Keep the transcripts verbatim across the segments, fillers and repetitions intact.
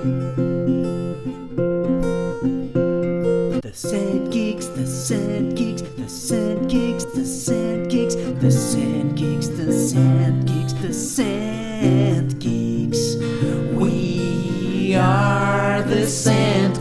The Sand Geeks, the Sand Geeks, the Sand Geeks, the Sand Geeks, the Sand Geeks, the Sand Geeks, the Sand Geeks. We are the Sand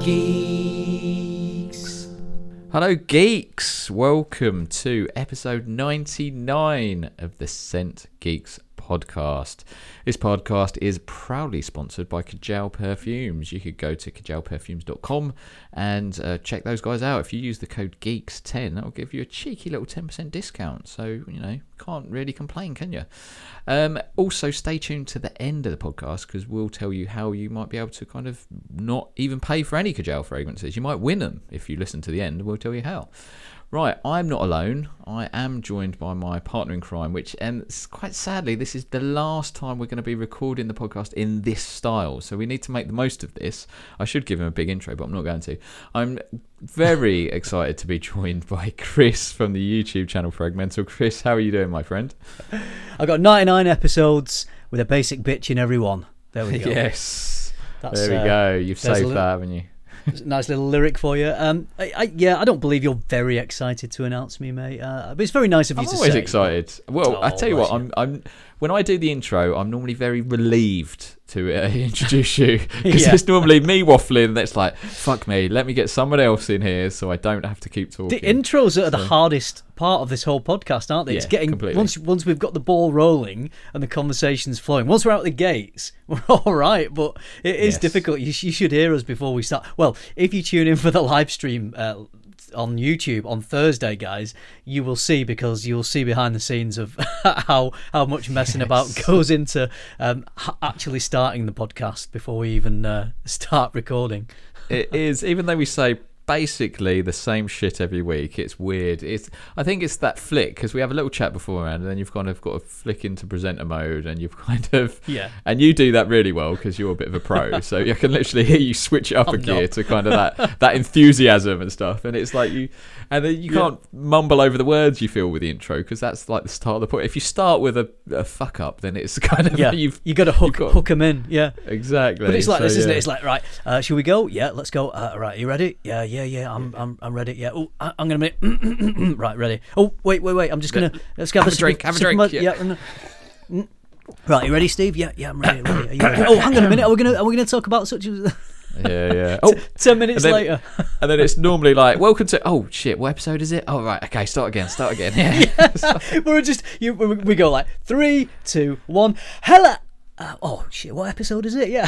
Geeks. Hello, geeks. Welcome to episode ninety-nine of the Scent Geeks podcast. This podcast is proudly sponsored by Kajal Perfumes. You could go to kajal perfumes dot com and uh, check those guys out. If you use the code geeks ten, that'll give you a cheeky little ten percent discount. So, you know, can't really complain, can you? Um, also, stay tuned to the end of the podcast because we'll tell you how you might be able to kind of not even pay for any Kajal fragrances. You might win them if you listen to the end. We'll tell you how. Right, I'm not alone. I am joined by my partner in crime, which, and quite sadly, this is the last time we're going to be recording the podcast in this style. So we need to make the most of this. I should give him a big intro, but I'm not going to. I'm very excited to be joined by Chris from the YouTube channel Fragmental. Chris, how are you doing, my friend? I've got ninety-nine episodes with a basic bitch in every one. There we go. Yes. That's, there we uh, go. You've saved little, that, haven't you? Nice little lyric for you. Um, I, I, yeah, I don't believe you're very excited to announce me, mate. Uh, but it's very nice of you I'm to say. I'm always excited. Well, oh, I tell you what, you. I'm, I'm when I do the intro, I'm normally very relieved to uh, introduce you because Yeah. it's normally me waffling. And it's like, fuck me, let me get someone else in here so I don't have to keep talking. The intros are so. the hardest part of this whole podcast, aren't they? It's Yeah, getting completely. once once we've got the ball rolling and the conversation's flowing. Once we're out the gates, we're all right. But it is Yes. difficult. You, sh- you should hear us before we start. Well, if you tune in for the live stream uh, on YouTube on Thursday, guys, you will see because you'll see behind the scenes of how how much messing Yes. about goes into um, ha- actually starting the podcast before we even uh, start recording. It is, even though we say basically the same shit every week, it's weird. It's I think it's that flick because we have a little chat beforehand and then you've kind of got to flick into presenter mode and you've kind of Yeah. and you do that really well because you're a bit of a pro, so I can literally hear you switch it up I'm a gear not. to kind of that that enthusiasm and stuff, and it's like you and then you Yeah. can't mumble over the words you feel with the intro because that's like the start of the point. If you start with a, a fuck up, then it's kind of Yeah, you've you got to hook got- hook them in. Yeah. exactly. But it's like So, this, isn't yeah. it? It's like, right, uh, should we go? Yeah, let's go. Uh, right, are you ready? Yeah, yeah, yeah. I'm, I'm, I'm ready. Yeah. Oh, I- I'm gonna minute. Right, ready. Oh, wait, wait, wait. I'm just gonna let's go Have a sip drink, of- have a sip of drink, my- yeah. and- mm. Right, you ready, Steve? Yeah, yeah. I'm ready. ready. Are you ready? Oh, hang on a minute. Are we gonna, are we gonna talk about such as? yeah, yeah. Oh, Ten minutes And then- later. and then it's normally like, welcome to, oh shit, what episode is it? Oh, right, okay, start again, start again. Yeah. We're just you. We we go like three, two, one. Hello. Uh, oh shit! What episode is it? Yeah.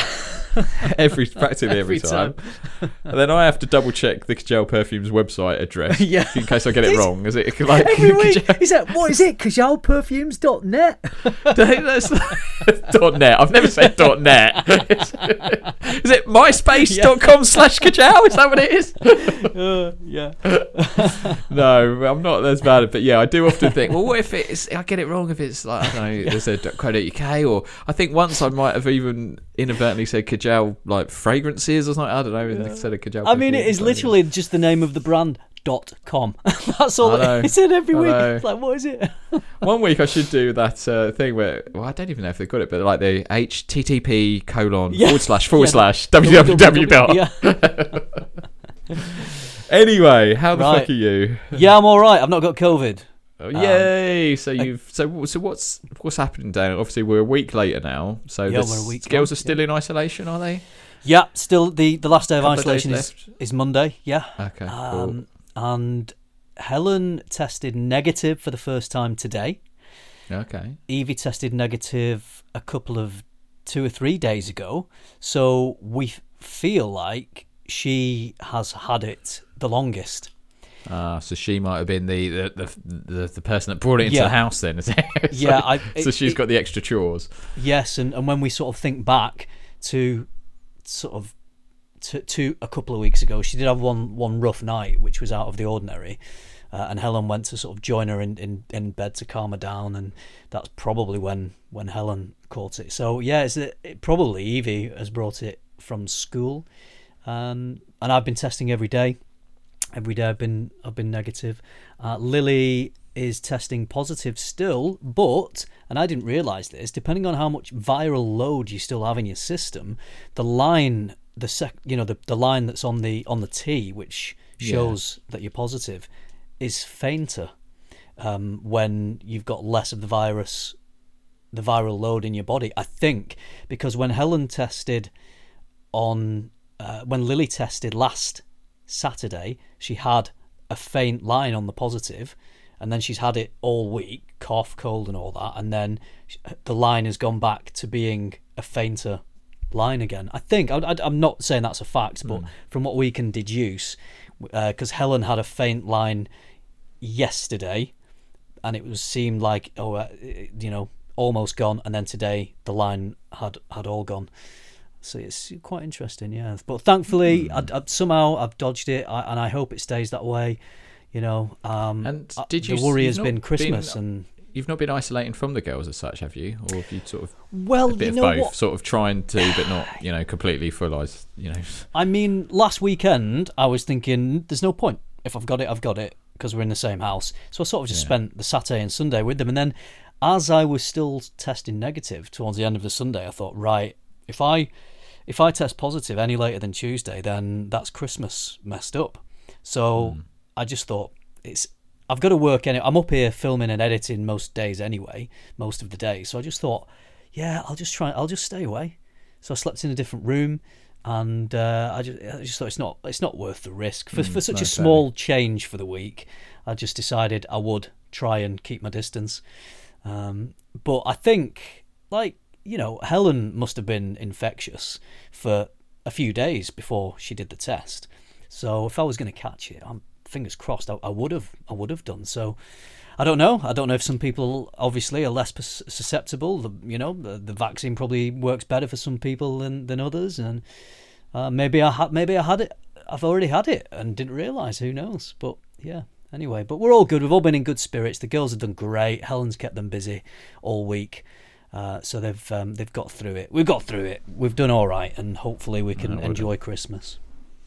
every Practically every, Every time. And then I have to double check the Kajal Perfumes website address Yeah. in case I get it It's- wrong. Is it like Every week. Kajal- Is that what is it? kajal perfumes dot net. That's dot net. I've never said dot net. Is it myspace.com slash Kajal? Is that what it is? Uh, yeah. No, I'm not as bad. But yeah, I do often think, well, what if it's, I get it wrong if it's like, I don't know, there's a .co.uk, or I think once I might have even inadvertently said Kajal, like fragrances or something. I don't know, instead of Kajal. I mean, it perfumes, is but literally just the name of the brand. Dot com. That's all I know. it said every I week. know. It's like, what is it? One week I should do that uh, thing where, well, I don't even know if they've got it, but like the H T T P colon Yeah. forward slash forward Yeah. slash www dot. Yeah. Anyway, how the Right. fuck are you? Yeah, I'm all right. I've not got COVID. Oh, yay! So you've so so what's what's happening, Dan? Obviously, we're a week later now. So Yeah, the we're a week girls on, are still in isolation, are they? Yeah, still the, the last day of Couple of days isolation is, left. is Monday. Yeah. Okay, cool. Um, and Helen tested negative for the first time today. Okay. Evie tested negative a couple of two or three days ago. So we f- feel like she has had it the longest. Ah, so she might have been the the, the, the, the person that brought it into Yeah. the house then, is it? so, Yeah, I- so it- she's it- got the extra chores. Yes, and, and when we sort of think back to sort of to, to a couple of weeks ago, she did have one one rough night, which was out of the ordinary, uh, and Helen went to sort of join her in, in, in bed to calm her down, and that's probably when, when Helen caught it. So yeah, it's it, probably Evie has brought it from school, um, and I've been testing every day. Every day I've been I've been negative. Uh, Lily is testing positive still, but, and I didn't realise this, depending on how much viral load you still have in your system, the line the sec, you know, the, the line that's on the on the T, which shows yeah. that you're positive, is fainter um, when you've got less of the virus, the viral load in your body. I think because when Helen tested on, uh, when Lily tested last Saturday, she had a faint line on the positive, and then she's had it all week, cough, cold, and all that, and then the line has gone back to being a fainter line again. I think I, I, I'm not saying that's a fact, but mm. from what we can deduce, because uh, Helen had a faint line yesterday, and it was seemed like oh, uh, you know, almost gone, and then today the line had had all gone. So it's quite interesting, yeah. But thankfully, mm. I, I, somehow I've dodged it, I, and I hope it stays that way. You know, um, and did you, the worry has been Christmas, been, and you've not been isolating from the girls as such, have you? Or have you sort of well, a bit you of know both, what? sort of trying to, but not, you know, completely full, you know? I mean, last weekend I was thinking, there's no point. If I've got it, I've got it, because we're in the same house. So I sort of just yeah. spent the Saturday and Sunday with them, and then as I was still testing negative towards the end of the Sunday, I thought, right, if I if I test positive any later than Tuesday, then that's Christmas messed up. So mm. I just thought, it's I've got to work anyway. I'm up here filming and editing most days anyway, most of the day. So I just thought, yeah, I'll just try. I'll just stay away. So I slept in a different room, and uh, I just I just thought it's not it's not worth the risk for mm, for such no, a small fairly. change for the week. I just decided I would try and keep my distance. Um, but I think, like, you know, Helen must have been infectious for a few days before she did the test. So if I was going to catch it, I'm fingers crossed, I, I would have I would have done. So I don't know. I don't know if some people obviously are less susceptible. The, you know, the, the vaccine probably works better for some people than, than others, and uh, maybe I had maybe I had it. I've already had it and didn't realise. Who knows? But yeah. Anyway, but we're all good. We've all been in good spirits. The girls have done great. Helen's kept them busy all week, uh, so they've um, they've got through it. We've got through it. We've done all right, and hopefully we can enjoy Christmas.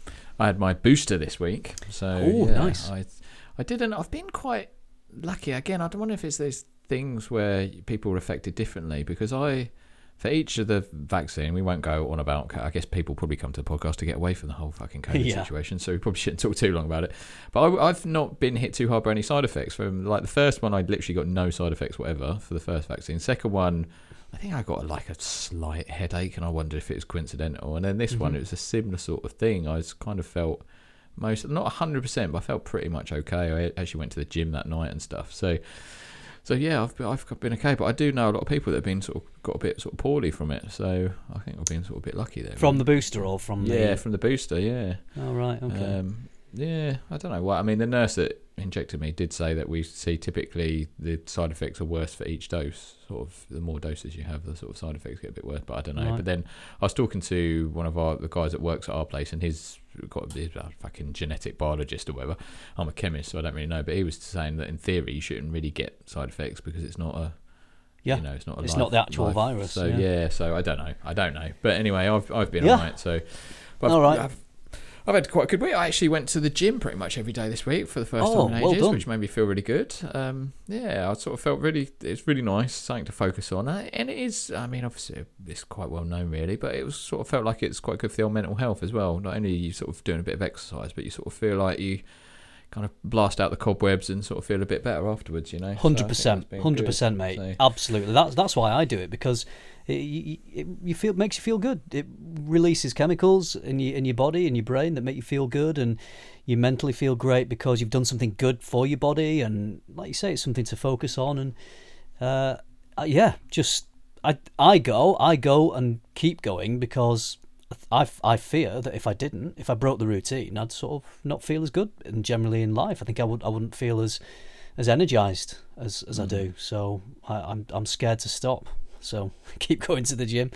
I had my booster this week, so oh, yeah, nice. I I didn't. I've been quite lucky. Again, I don't wonder if it's those things where people are affected differently, because I, for each of the vaccine, we won't go on about, I guess people probably come to the podcast to get away from the whole fucking COVID yeah. situation, so we probably shouldn't talk too long about it. But I, I've not been hit too hard by any side effects. From like the first one, I literally got no side effects whatever for the first vaccine. Second one, I think I got like a slight headache, and I wondered if it was coincidental. And then this mm-hmm. one, it was a similar sort of thing. I was kind of felt most, not one hundred percent, but I felt pretty much okay. I actually went to the gym that night and stuff. So... So yeah, I've been, I've been okay, but I do know a lot of people that have been sort of got a bit sort of poorly from it. So I think I've been sort of a bit lucky there. From really. the booster or from the yeah, from the booster, yeah. Oh right, okay. Um, yeah, I don't know what. I mean, the nurse that injected me did say that we see typically the side effects are worse for each dose. Sort of the more doses you have, the sort of side effects get a bit worse. But I don't know. Right. But then I was talking to one of our the guys that works at our place, and he's got he's a fucking genetic biologist or whatever. I'm a chemist, so I don't really know. But he was saying that in theory you shouldn't really get side effects because it's not a yeah, you know, it's not a it's life, not the actual life. virus. So yeah. yeah, so I don't know. I don't know. But anyway, I've I've been yeah. alright. So but all I've, right. I've, I've had quite a good week. I actually went to the gym pretty much every day this week for the first oh, time in well ages, done. which made me feel really good. Um, yeah, I sort of felt really, it's really nice, something to focus on. And it is, I mean, obviously it's quite well known really, but it was sort of felt like it's quite good for your mental health as well. Not only are you sort of doing a bit of exercise, but you sort of feel like you kind of blast out the cobwebs and sort of feel a bit better afterwards, you know. one hundred percent, so one hundred percent, mate. So. Absolutely. That's that's why I do it, because it, it, you feel makes you feel good. It releases chemicals in your in your body, in your brain, that make you feel good, and you mentally feel great because you've done something good for your body, and like you say, it's something to focus on. And uh, yeah, just I I go I go and keep going, because I, I fear that if I didn't, if I broke the routine, I'd sort of not feel as good. And generally in life, I think I would I wouldn't feel as as energized as, as mm. I do. So I, I'm I'm scared to stop. So keep going to the gym.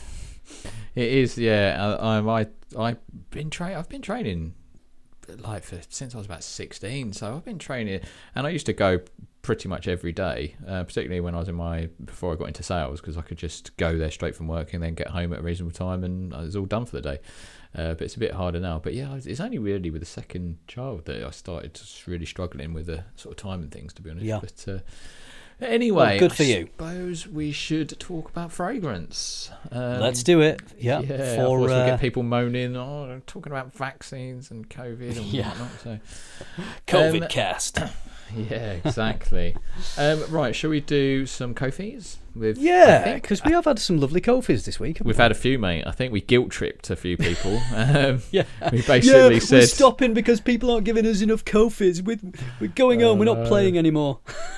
It is, yeah. I I I've been train I've been training like for since I was about sixteen. So I've been training, and I used to go pretty much every day, uh, particularly when I was in my before I got into sales, because I could just go there straight from work and then get home at a reasonable time, and I was all done for the day. Uh, but it's a bit harder now. But yeah, it's only really with the second child that I started just really struggling with the sort of time and things, to be honest. Yeah. But uh, Anyway, Well, good I for you. suppose we should talk about fragrance. Um, Let's do it. Yeah. Yeah, for of course we uh, get people moaning, oh, they're talking about vaccines and COVID and Yeah. whatnot. So, COVID um, cast. yeah, exactly. um, right, shall we do some Kofis? With, I Yeah, think- because we have had some lovely Kofis this week. haven't We've we? had a few, mate. I think we guilt tripped a few people. Um, Yeah. we basically yeah, said, we're stopping because people aren't giving us enough Kofis. We're, we're going home. We're not Uh, playing anymore.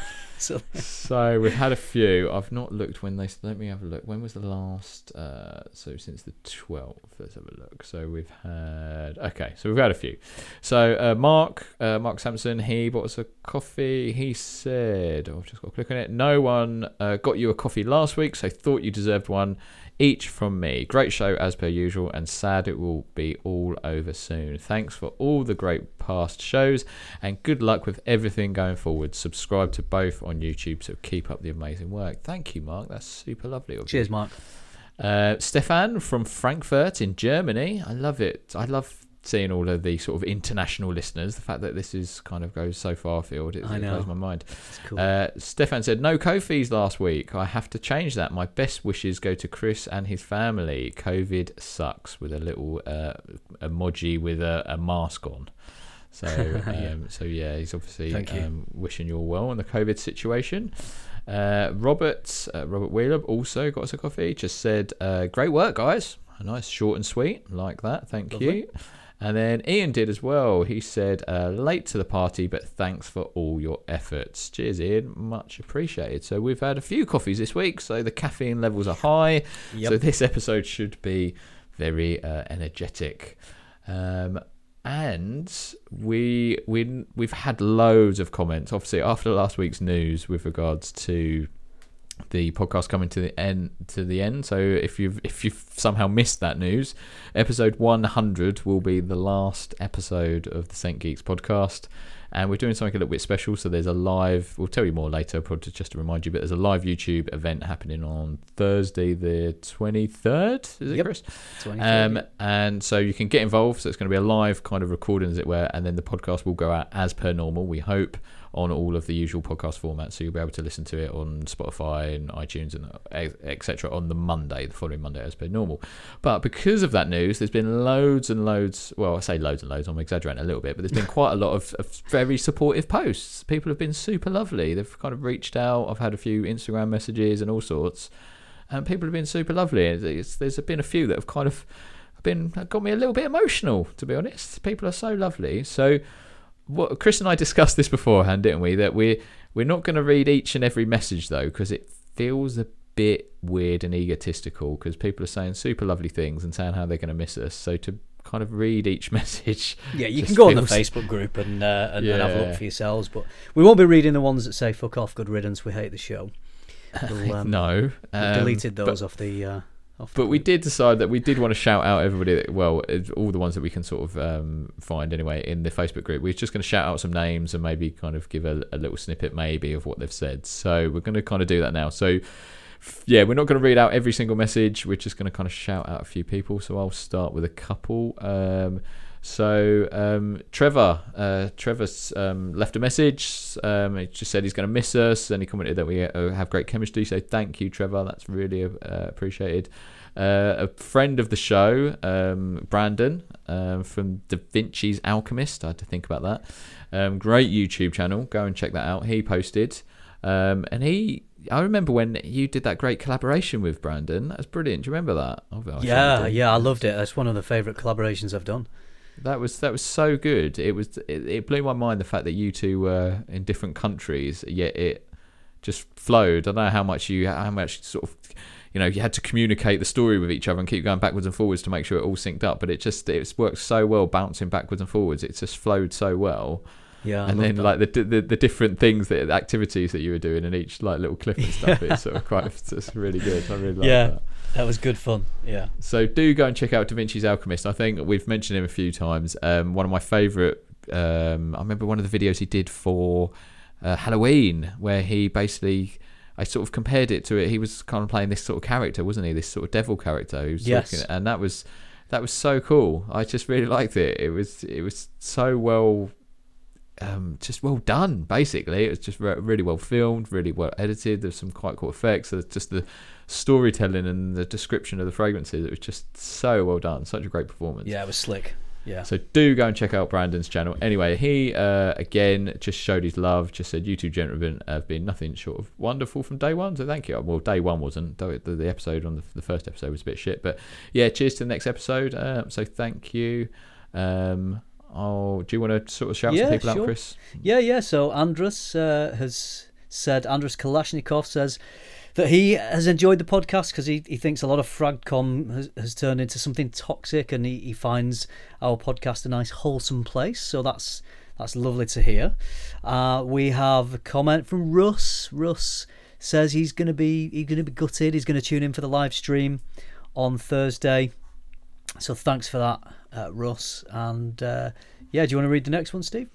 So so we've had a few. I've not looked when they. Let me have a look. When was the last? Uh, so since the twelfth. Let's have a look. So we've had. Okay, so we've had a few. So uh, Mark, uh, Mark Sampson, he bought us a coffee. He said, oh, I've just got to click on it. No one uh, got you a coffee last week, so thought you deserved one. Each from me. Great show as per usual, and sad it will be all over soon. Thanks for all the great past shows, and good luck with everything going forward. Subscribe to both on YouTube, so keep up the amazing work. Thank you, Mark. That's super lovely of you. cheers, Mark. Uh, Stefan from Frankfurt in Germany. I love it. I love seeing all of the sort of international listeners. The fact that this is kind of goes so far afield, it, I it know. blows my mind. It's cool. Uh, Stefan said, no Kofis last week. I have to change that. My best wishes go to Chris and his family. COVID sucks, with a little uh, emoji with a, a mask on. So, um, so yeah, he's obviously Thank you. um, wishing you all well on the COVID situation. Uh, Robert, uh, Robert Wheeler also got us a coffee. Just said, uh, great work, guys. A nice, short and sweet. Like that. Thank Lovely. you. And then Ian did as well. He said, uh, late to the party, but thanks for all your efforts. Cheers, Ian. Much appreciated. So we've had a few coffees this week, so the caffeine levels are high. Yep. So this episode should be very uh, energetic. Um, and we we we've had loads of comments. Obviously, after last week's news with regards to the podcast coming to the end to the end. So if you've if you've somehow missed that news, episode one hundred will be the last episode of the Saint Geeks podcast, and we're doing something a little bit special. So there's a live, we'll tell you more later, probably just to remind you, but there's a live YouTube event happening on Thursday the twenty-third, is it, Yep. Chris? twenty-third, Um, and so you can get involved. So it's going to be a live kind of recording, as it were, and then the podcast will go out as per normal, we hope, on all of the usual podcast formats. So you'll be able to listen to it on Spotify and iTunes and et cetera on the Monday, the following Monday, as per normal. But because of that news, there's been loads and loads. Well, I say loads and loads. I'm exaggerating a little bit, but there's been quite a lot of, of very supportive posts. People have been super lovely. They've kind of reached out. I've had a few Instagram messages and all sorts, and people have been super lovely. It's, there's been a few that have kind of been got me a little bit emotional, to be honest. People are so lovely. So what Chris and I discussed this beforehand, didn't we? That we're we're not going to read each and every message though, because it feels a bit weird and egotistical. Because people are saying super lovely things and saying how they're going to miss us. So to kind of read each message, yeah, you just can go on the feels- Facebook group and, uh, and, and have a Yeah. look for yourselves. But we won't be reading the ones that say "fuck off, good riddance, we hate the show." We'll, um, no, we've um, deleted but- those off the. Uh, off the But we group. did decide that we did want to shout out everybody, that, well, it's all the ones that we can sort of um, find anyway in the Facebook group. We're just going to shout out some names and maybe kind of give a, a little snippet maybe of what they've said. So we're going to kind of do that now. So f- yeah, we're not going to read out every single message. We're just going to kind of shout out a few people. So I'll start with a couple. Um, so um, Trevor, uh, Trevor's um, left a message. Um, he just said he's going to miss us, and he commented that we uh, have great chemistry. So thank you, Trevor. That's really uh, appreciated. Uh, a friend of the show, um, Brandon, um, from Da Vinci's Alchemist. I had to think about that. Um, great YouTube channel. Go and check that out. He posted, um, and he. I remember when you did that great collaboration with Brandon. That was brilliant. Do you remember that? Oh, well, I Yeah, certainly do. yeah, I loved it. That's one of the favourite collaborations I've done. That was that was so good. It was it, it blew my mind, the fact that you two were in different countries, yet it just flowed. I don't know how much you how much sort of you know you had to communicate the story with each other and keep going backwards and forwards to make sure it all synced up. But it just it's worked so well, bouncing backwards and forwards. It just flowed so well. Yeah, I and loved then that. like the, the the different things, that activities that you were doing in each like little clip and stuff. It's sort of quite it's just really good. I really like Yeah. that. That was good fun. Yeah. So do go and check out Da Vinci's Alchemist. I think we've mentioned him a few times. Um, one of my favourite, um, I remember one of the videos he did for uh, Halloween, where he basically, I sort of compared it to it. He was kind of playing this sort of character, wasn't he? This sort of devil character. Who was Yes. talking, and that was that was so cool. I just really liked it. It was it was so well um, just well done. Basically, it was just re- really well filmed, really well edited. There's some quite cool effects. There's just the storytelling and the description of the fragrances. It was just so well done. Such a great performance. Yeah, it was slick. Yeah. So do go and check out Brandon's channel. Anyway, he uh, again just showed his love. Just said, "You two gentlemen have been nothing short of wonderful from day one." So thank you. Well, day one wasn't. The, the episode on the, the first episode was a bit shit, but yeah, cheers to the next episode. Uh, so thank you. Um, oh, do you want to sort of shout yeah, some people sure. out, Chris? Yeah, yeah. So Andrus uh, has said. Andrus Kalashnikov says that he has enjoyed the podcast because he, he thinks a lot of Fragcom has, has turned into something toxic, and he, he finds our podcast a nice wholesome place. So that's that's lovely to hear. Uh, we have a comment from Russ. Russ says he's gonna be he's gonna be gutted. He's gonna tune in for the live stream on Thursday. So thanks for that, uh, Russ. And uh, yeah, do you want to read the next one, Steve?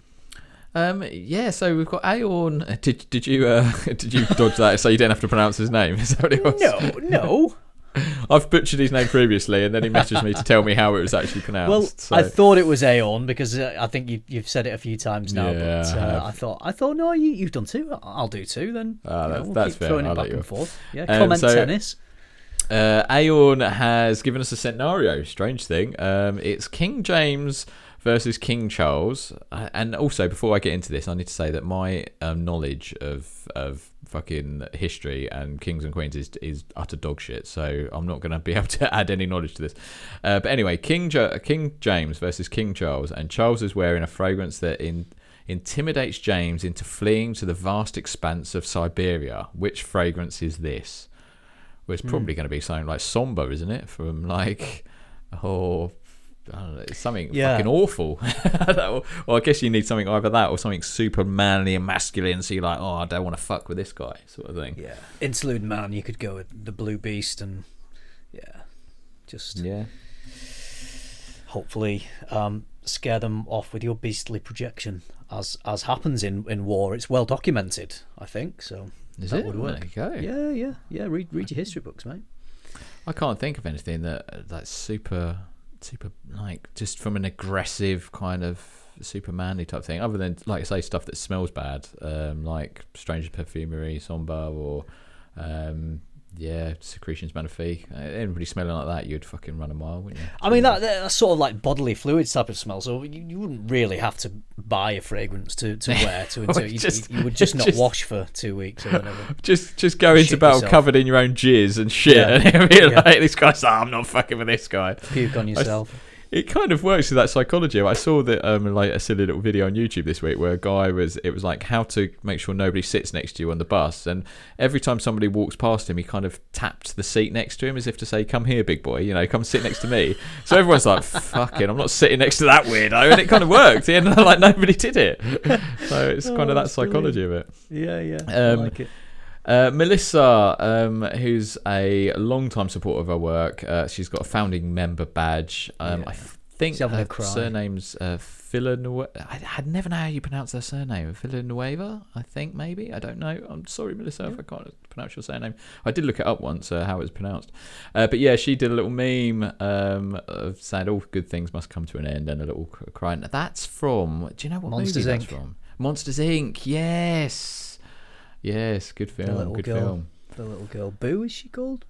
Um, yeah, so we've got Aorn. Did did you uh, did you dodge that so you didn't have to pronounce his name? Is that what it was? No, no. I've butchered his name previously, and then he messaged me to tell me how it was actually pronounced. Well, so. I thought it was Aorn because uh, I think you, you've said it a few times now. Yeah, but I uh, have. I thought I thought no, you, you've done two. I'll do two then. Ah, You know, that's- we'll that's keep fair. throwing I'll it let back you and off. forth. Yeah, Um, comment so- tennis. Uh, Aorn has given us a scenario. Strange thing. Um, it's King James versus King Charles. Uh, and also, before I get into this, I need to say that my um, knowledge of of fucking history and kings and queens is is utter dog shit. So I'm not going to be able to add any knowledge to this. Uh, but anyway, King jo- King James versus King Charles, and Charles is wearing a fragrance that in intimidates James into fleeing to the vast expanse of Siberia. Which fragrance is this? Well, it's probably going to be something like Somber, isn't it? From like, or I don't know, it's something Yeah. fucking awful. Well, I guess you need something either that or something super manly and masculine. So you're like, oh, I don't want to fuck with this guy, sort of thing. Yeah, Interlude Man. You could go with the Blue Beast, and yeah, just Yeah. hopefully um, scare them off with your beastly projection, as as happens in, in war. It's well documented, I think. So Is that it? would work. There you go. Yeah, yeah, yeah. Read read your history books, mate. I can't think of anything that that's super, super like just from an aggressive kind of super manly type thing, other than like I say stuff that smells bad, um, like Strange Perfumery, Somber, or um, yeah, Secretions Magnifique. Uh, Anybody smelling like that, you'd fucking run a mile, wouldn't you? I mean, that that's sort of like bodily fluids type of smell. So you, you wouldn't really have to buy a fragrance to, to wear to into. You, Just- you would just not just- wash for two weeks or whatever. Just, just go into Shit battle yourself. covered in your own jizz and shit, Yeah. and it'll be Yeah. like this guy's. Oh, I'm not fucking with this guy. Puke on yourself. It kind of works with that psychology. I saw that um like a silly little video on YouTube this week where a guy was. It was like how to make sure nobody sits next to you on the bus, and every time somebody walks past him, he kind of tapped the seat next to him as if to say, "Come here, big boy. You know, come sit next to me." So everyone's like, "Fucking, I'm not sitting next to that weirdo," and it kind of worked. And like nobody did it. So it's kind Oh, of that that's psychology of it. Yeah, yeah. I Um, like it. Uh, Melissa, um, who's a long-time supporter of our work, uh, she's got a founding member badge. Um, Yeah. I think She's having her a cry. surname's uh, Villanueva. I, I never know how you pronounce her surname. Villanueva, I think, maybe. I don't know. I'm sorry, Melissa, if I can't pronounce your surname. I did look it up once, uh, how it was pronounced. Uh, but yeah, she did a little meme um, of saying all good things must come to an end and a little c- cry. And that's from, do you know what Monsters, movie that's Incorporated. from? Monsters, Incorporated. Yes. Yes, good film. little Good girl. film. The little girl. Boo, is she called?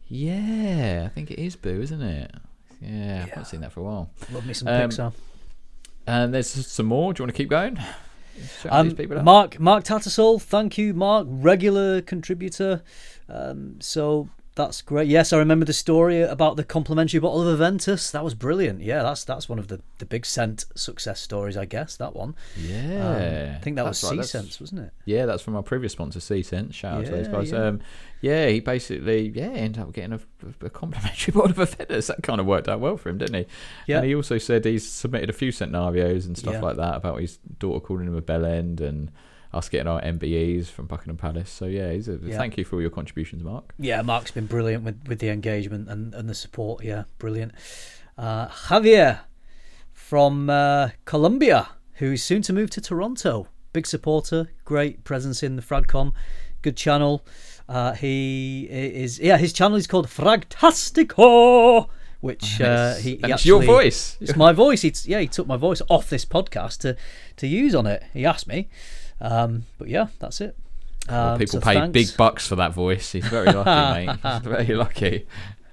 Yeah, I think it is Boo, isn't it? Yeah, I've Yeah. not seen that for a while. Love me some Um, Pixar. And there's some more. Do you want to keep going? Shout these Um, people out. Mark Mark Tattersall, thank you, Mark, regular contributor. Um, so that's great. Yes, I remember the story about the complimentary bottle of Aventus. That was brilliant. Yeah, that's that's one of the, the big scent success stories, I guess. That one. Yeah, Um, I think that That's was right, Sea that's- Sense, wasn't it? Yeah, that's from our previous sponsor, C Sense. Shout out to those Yeah, guys. yeah. Um, yeah, he basically yeah ended up getting a, a complimentary bottle of Aventus. That kind of worked out well for him, didn't he? Yeah. And he also said he's submitted a few scenarios and stuff Yeah. like that about his daughter calling him a bell end and us getting our M B Es from Buckingham Palace. So yeah, he's a, Yeah. thank you for all your contributions, Mark. Yeah, Mark's been brilliant with, with the engagement and, and the support. Yeah, brilliant. Uh, Javier from uh, Colombia, who's soon to move to Toronto. Big supporter, great presence in the Fragcom, good channel. Uh, he is, yeah, his channel is called Fragtastico. which And uh, it's- he, he and it's actually, your voice. It's my voice. He, yeah, he took my voice off this podcast to, to use on it. He asked me, um, but yeah, that's it. Well, Um, people so pay thanks. big bucks for that voice. He's very lucky, mate. He's very lucky.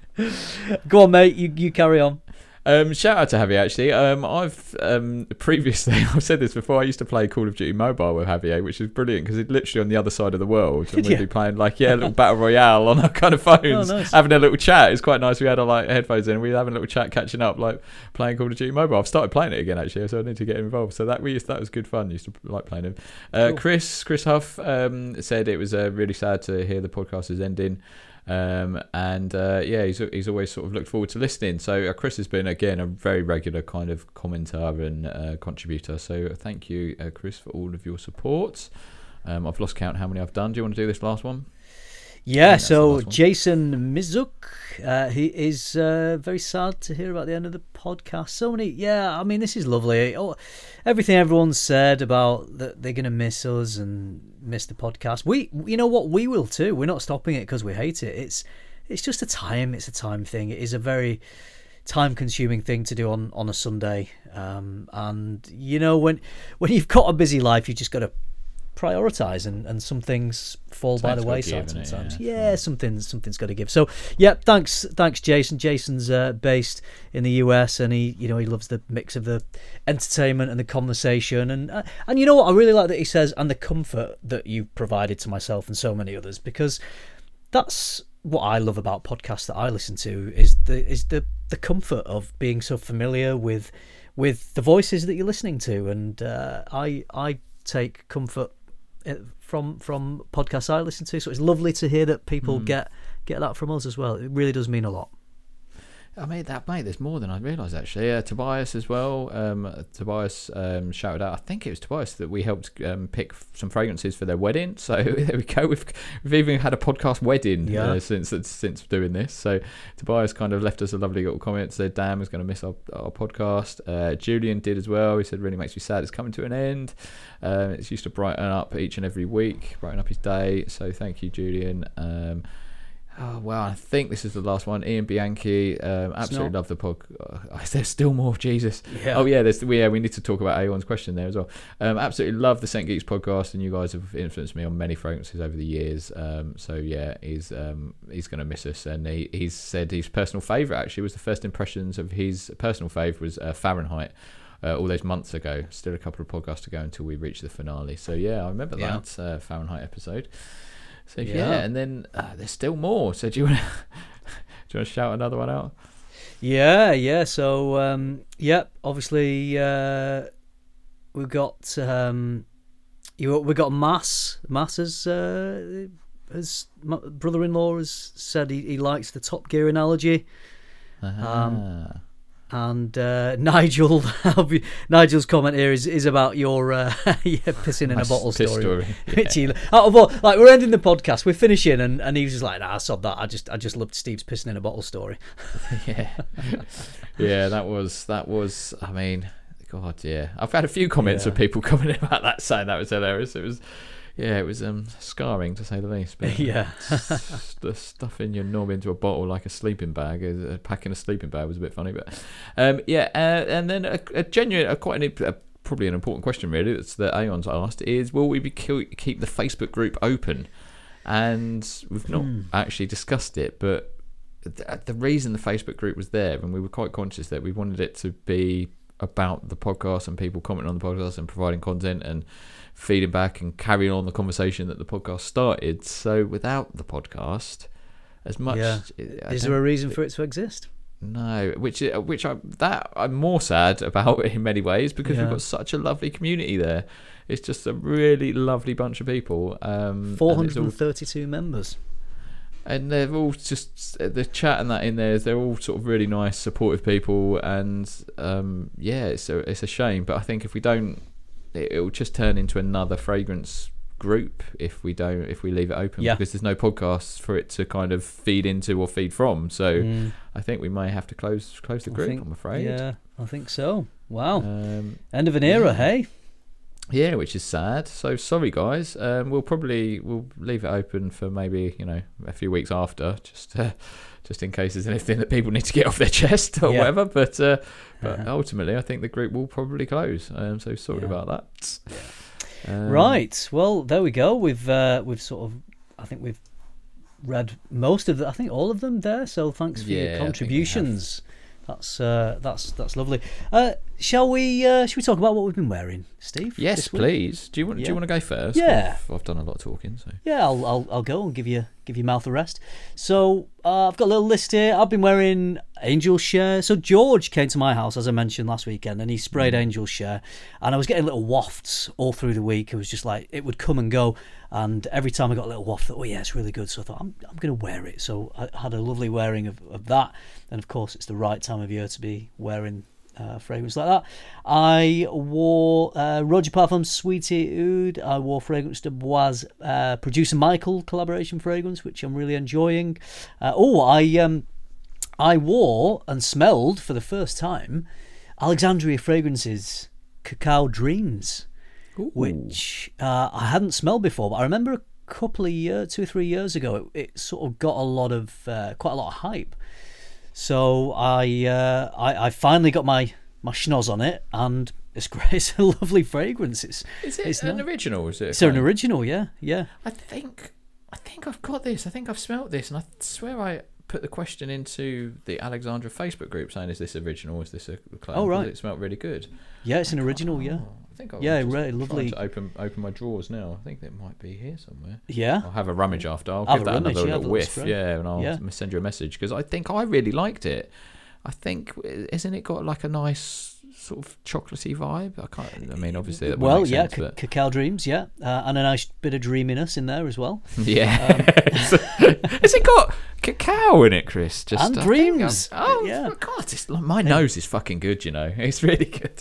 Go on, mate. You you carry on. Um, shout out to Javier, actually. Um, I've um, previously, I've said this before, I used to play Call of Duty Mobile with Javier, which is brilliant because it's literally on the other side of the world. And Did we'd you? be playing, like, yeah, a little battle royale on our kind of phones, Oh, nice. having a little chat. It's quite nice. We had our like headphones in and we were having a little chat, catching up, like playing Call of Duty Mobile. I've started playing it again, actually, so I need to get involved. So that we used, that was good fun. Used to like playing it. Uh, Cool. Chris Chris Huff um, said it was uh, really sad to hear the podcast is ending. Um, and uh, yeah, he's he's always sort of looked forward to listening. So uh, Chris has been again a very regular kind of commenter and uh, contributor. So uh, thank you, uh, Chris, for all of your support. Um, I've lost count how many I've done. Do you want to do this last one? Yeah, that's the so last one. Jason Mizuk, uh, he is uh, very sad to hear about the end of the podcast. So many, yeah, I mean, this is lovely. Oh, everything everyone's said about that they're going to miss us and miss the podcast. We, you know what, we will too. We're not stopping it because we hate it. It's, it's just a time. It's a time thing. It is a very time-consuming thing to do on, on a Sunday. Um, and you know, when when you've got a busy life, you just got to prioritize, and, and some things fall by Time's the gotta wayside give, innit? sometimes. Yeah. Yeah, something something's got to give. So yeah, thanks thanks Jason. Jason's uh, based in the U S and he you know he loves the mix of the entertainment and the conversation, and uh, and you know what I really like that he says, and the comfort that you've provided to myself and so many others, because that's what I love about podcasts that I listen to, is the is the the comfort of being so familiar with with the voices that you're listening to, and uh, I I take comfort from from podcasts I listen to. So it's lovely to hear that people Mm. get get that from us as well. It really does mean a lot. I mean, that mate, there's more than I realised actually. Uh, Tobias as well. Um, Tobias um, shouted out. I think it was Tobias that we helped um, pick f- some fragrances for their wedding. So there we go. We've we've even had a podcast wedding Yeah. uh, since since doing this. So Tobias kind of left us a lovely little comment. Said Dan was going to miss our, our podcast. Uh, Julian did as well. He said really makes me sad it's coming to an end. Um, it's used to brighten up each and every week, brighten up his day. So thank you, Julian. Um, Oh well, I think this is the last one. Ian Bianchi, um, absolutely not. love the pod. Uh, there's still more, Jesus. Yeah. Oh yeah, there's we yeah we need to talk about Aeon's question there as well. Um, absolutely love the Scent Geeks podcast, and you guys have influenced me on many fragrances over the years. Um, so yeah, he's um, he's going to miss us, and he he's said his personal favourite actually was the first impressions of his personal favourite was uh, Fahrenheit. Uh, all those months ago. Still a couple of podcasts to go until we reach the finale. So yeah, I remember Yeah. that uh, Fahrenheit episode. So yeah, Yeah. and then uh, there's still more. So do you want to do you want to shout another one out? Yeah, yeah. So um, yeah, obviously uh, we've got um, you we got Mass. Mass has uh, his my brother-in-law has said he, he likes the Top Gear analogy. Ah. And uh, Nigel, Nigel's comment here is, is about your uh, yeah, pissing in My a bottle piss story. story, Which he, out of all, like we're ending the podcast, we're finishing, and, and he was just like, "Nah, I sod that. I just I just loved Steve's pissing in a bottle story." yeah, yeah. That was that was. I mean, God, yeah. I've had a few comments Yeah. of people commenting about that, saying that was hilarious. It was, yeah, it was um scarring to say the least. But Yeah. s- the stuff in your knob into a bottle like a sleeping bag, uh, packing a sleeping bag was a bit funny. But um, yeah, uh, and then a, a genuine, a quite an, a, probably an important question really that's that Aeon's asked is: will we be keep the Facebook group open? And we've not Hmm. actually discussed it, but the, the reason the Facebook group was there, and we were quite conscious that we wanted it to be about the podcast and people commenting on the podcast and providing content and feeding back and carrying on the conversation that the podcast started. So without the podcast, as much Yeah. I Is don't- there a reason for it to exist? no, which which I that I'm more sad about in many ways because Yeah. we've got such a lovely community there. It's just a really lovely bunch of people. Um, Four and it's hundred all- and thirty-two members. and they're all just the chat and that in there. They're all sort of really nice, supportive people, and um, yeah, it's a it's a shame. But I think if we don't, it, it'll just turn into another fragrance group if we don't if we leave it open Yeah. because there's no podcasts for it to kind of feed into or feed from. So Mm, I think we may have to close close the I group. think- I'm afraid. Yeah, I think so. Wow. Um, End of an era, yeah. hey? Yeah, which is sad. So sorry, guys. Um, we'll probably we'll leave it open for maybe you know a few weeks after, just uh, just in case there's anything that people need to get off their chest or Yeah. whatever. But uh, but Uh-huh. ultimately, I think the group will probably close. Um, so sorry Yeah. about that. Um, Right. Well, there we go. We've uh, we've sort of, I think we've read most of the, I think all of them there. So thanks for Yeah, I your think we contributions. That's uh, that's that's lovely. Uh, shall we uh, shall we talk about what we've been wearing, Steve? Yes, this week? please. Do you want? Do Yeah. you want to go first? Yeah. I've, I've done a lot of talking. So Yeah, I'll I'll I'll go and give you give your mouth a rest. So uh, I've got a little list here. I've been wearing Angel Share. So George came to my house, as I mentioned last weekend, and he sprayed Angel Share, and I was getting little wafts all through the week. It was just like it would come and go, and every time I got a little waft, I thought, oh yeah, it's really good. So I thought I'm I'm going to wear it. So I had a lovely wearing of, of that, and of course it's the right time of year to be wearing Uh, fragrance like that. I wore uh, Roger Parfum's Sweetie Oud. I wore Fragrance de Bois uh, Producer Michael collaboration fragrance, which I'm really enjoying. Uh, oh, I um, I wore and smelled for the first time Alexandria Fragrances Cacao Dreams, Ooh. which uh, I hadn't smelled before, but I remember a couple of years, two or three years ago, it, it sort of got a lot of uh, quite a lot of hype. So I, uh, I I finally got my, my schnoz on it, and it's great. It's a lovely fragrance. It's is it it's an not- original? Is it? It's an original, yeah, yeah. I think I think I've got this. I think I've smelt this, and I swear I put the question into the Alexandra Facebook group saying, "Is this original? Is this a clone?" Oh, right. It smelled really good. Yeah, it's an original, yeah. Oh, I think I Yeah, was just really trying lovely. to open open my drawers now. I think it might be here somewhere. Yeah. I'll have a rummage after. I'll Have give a that rummage, another yeah, little that's whiff. great. Yeah, and I'll Yeah. m- send you a message because I think I really liked it. I think isn't it got like a nice sort of chocolatey vibe? I can't. I mean, obviously that Well, makes yeah, sense, ca- but Cacao Dreams, yeah. Uh, and a nice bit of dreaminess in there as well. yeah. Um, Has it got cacao in it, Chris? Just And I think dreams. I'm- Oh, Yeah. God! It's, like, my nose is fucking good. You know, it's really good.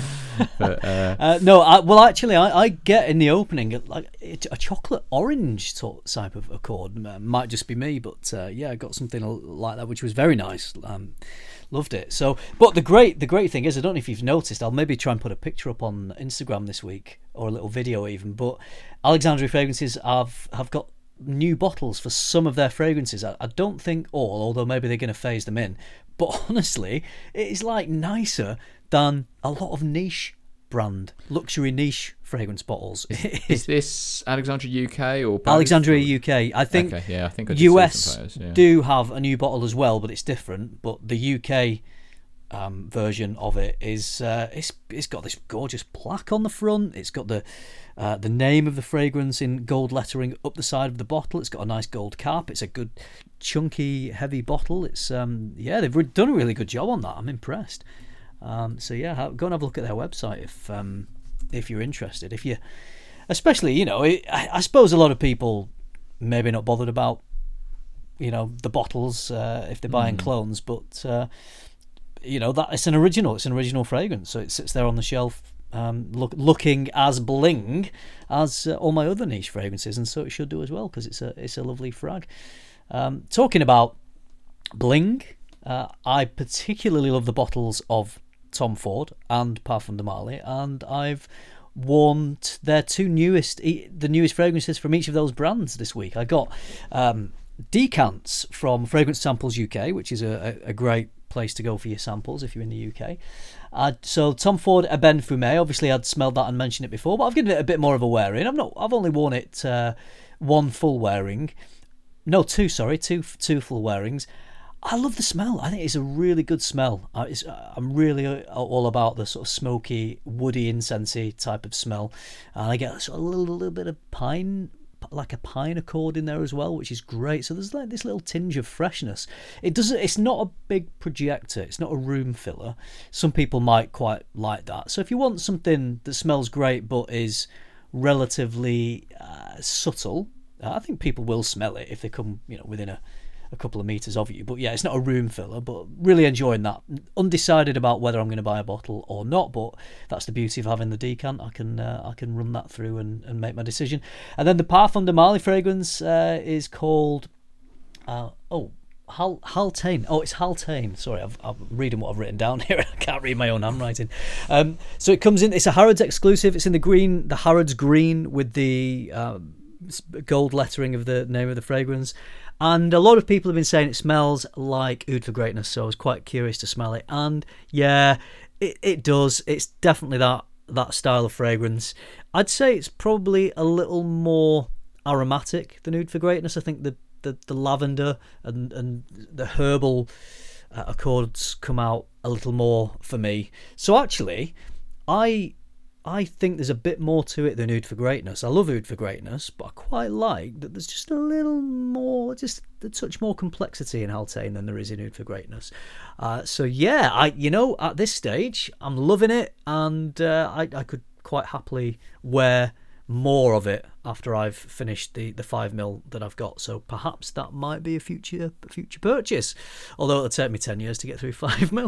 but, uh, Uh, no, I, well, actually, I, I get in the opening like it- a chocolate orange sort type of accord. M- Might just be me, but uh, yeah, I got something like that, which was very nice. Um, loved it. So, but the great the great thing is, I don't know if you've noticed. I'll maybe try and put a picture up on Instagram this week or a little video even. But Alexandria Fragrances have have got new bottles for some of their fragrances. I, I don't think all, although maybe they're going to phase them in. But honestly, it is like nicer than a lot of niche brand luxury niche fragrance bottles. is this Alexandria U K or both? Alexandria U K. I think Okay, yeah, I think I did see U S some photos, yeah. do have a new bottle as well, but it's different. But the U K um, version of it is uh, it's it's got this gorgeous plaque on the front. It's got the uh, the name of the fragrance in gold lettering up the side of the bottle. It's got a nice gold cap. It's a good chunky heavy bottle. It's um yeah, they've re- done a really good job on that. I'm impressed. Um, so yeah, ha- go and have a look at their website if um, if you're interested. If you, especially you know, I, I suppose a lot of people maybe not bothered about you know the bottles uh, if they're buying Mm. clones, but uh, you know that it's an original. It's an original fragrance, so it sits there on the shelf, um, look looking as bling as uh, all my other niche fragrances, and so it should do as well because it's a it's a lovely frag. Um, talking about bling, uh, I particularly love the bottles of Tom Ford and Parfum de Marly, and I've worn t- their two newest, e- the newest fragrances from each of those brands this week. I got um, decants from Fragrance Samples U K, which is a, a, a great place to go for your samples if you're in the U K. Uh, so Tom Ford Ebene Fumé, obviously I'd smelled that and mentioned it before, but I've given it a bit more of a wearing. I've not, I've only worn it uh, one full wearing. No, two, sorry, two two full wearings. I love the smell. I think it's a really good smell. Uh, it's, uh, I'm really uh, all about the sort of smoky, woody, incensey type of smell. And I get sort of a little, little bit of pine, like a pine accord in there as well, which is great. So there's like this little tinge of freshness. It doesn't. It's not a big projector. It's not a room filler. Some people might quite like that. So if you want something that smells great but is relatively uh, subtle, uh, I think people will smell it if they come, you know, within a. a couple of meters of you. But yeah, it's not a room filler, but really enjoying that. Undecided about whether I'm going to buy a bottle or not, but that's the beauty of having the decant. I can uh, I can run that through and, and make my decision. And then the Parfum de Marly fragrance uh, is called uh, oh Hal Haltane. Oh, it's Haltane. Sorry, I've, I'm reading what I've written down here. I can't read my own handwriting. Um, so it comes in. It's a Harrods exclusive. It's in the green, the Harrods green with the um, gold lettering of the name of the fragrance. And a lot of people have been saying it smells like Oud for Greatness. So I was quite curious to smell it. And yeah, it it does. It's definitely that that style of fragrance. I'd say it's probably a little more aromatic than Oud for Greatness. I think the the, the lavender and, and the herbal uh, accords come out a little more for me. So actually, I I think there's a bit more to it than Oud for Greatness. I love Oud for Greatness, but I quite like that there's just a little more, just a touch more complexity in Haltane than there is in Oud for Greatness. Uh, so yeah, I you know at this stage I'm loving it, and uh, I I could quite happily wear more of it after I've finished the, the five mil that I've got. So perhaps that might be a future future purchase. Although it'll take me ten years to get through five mil.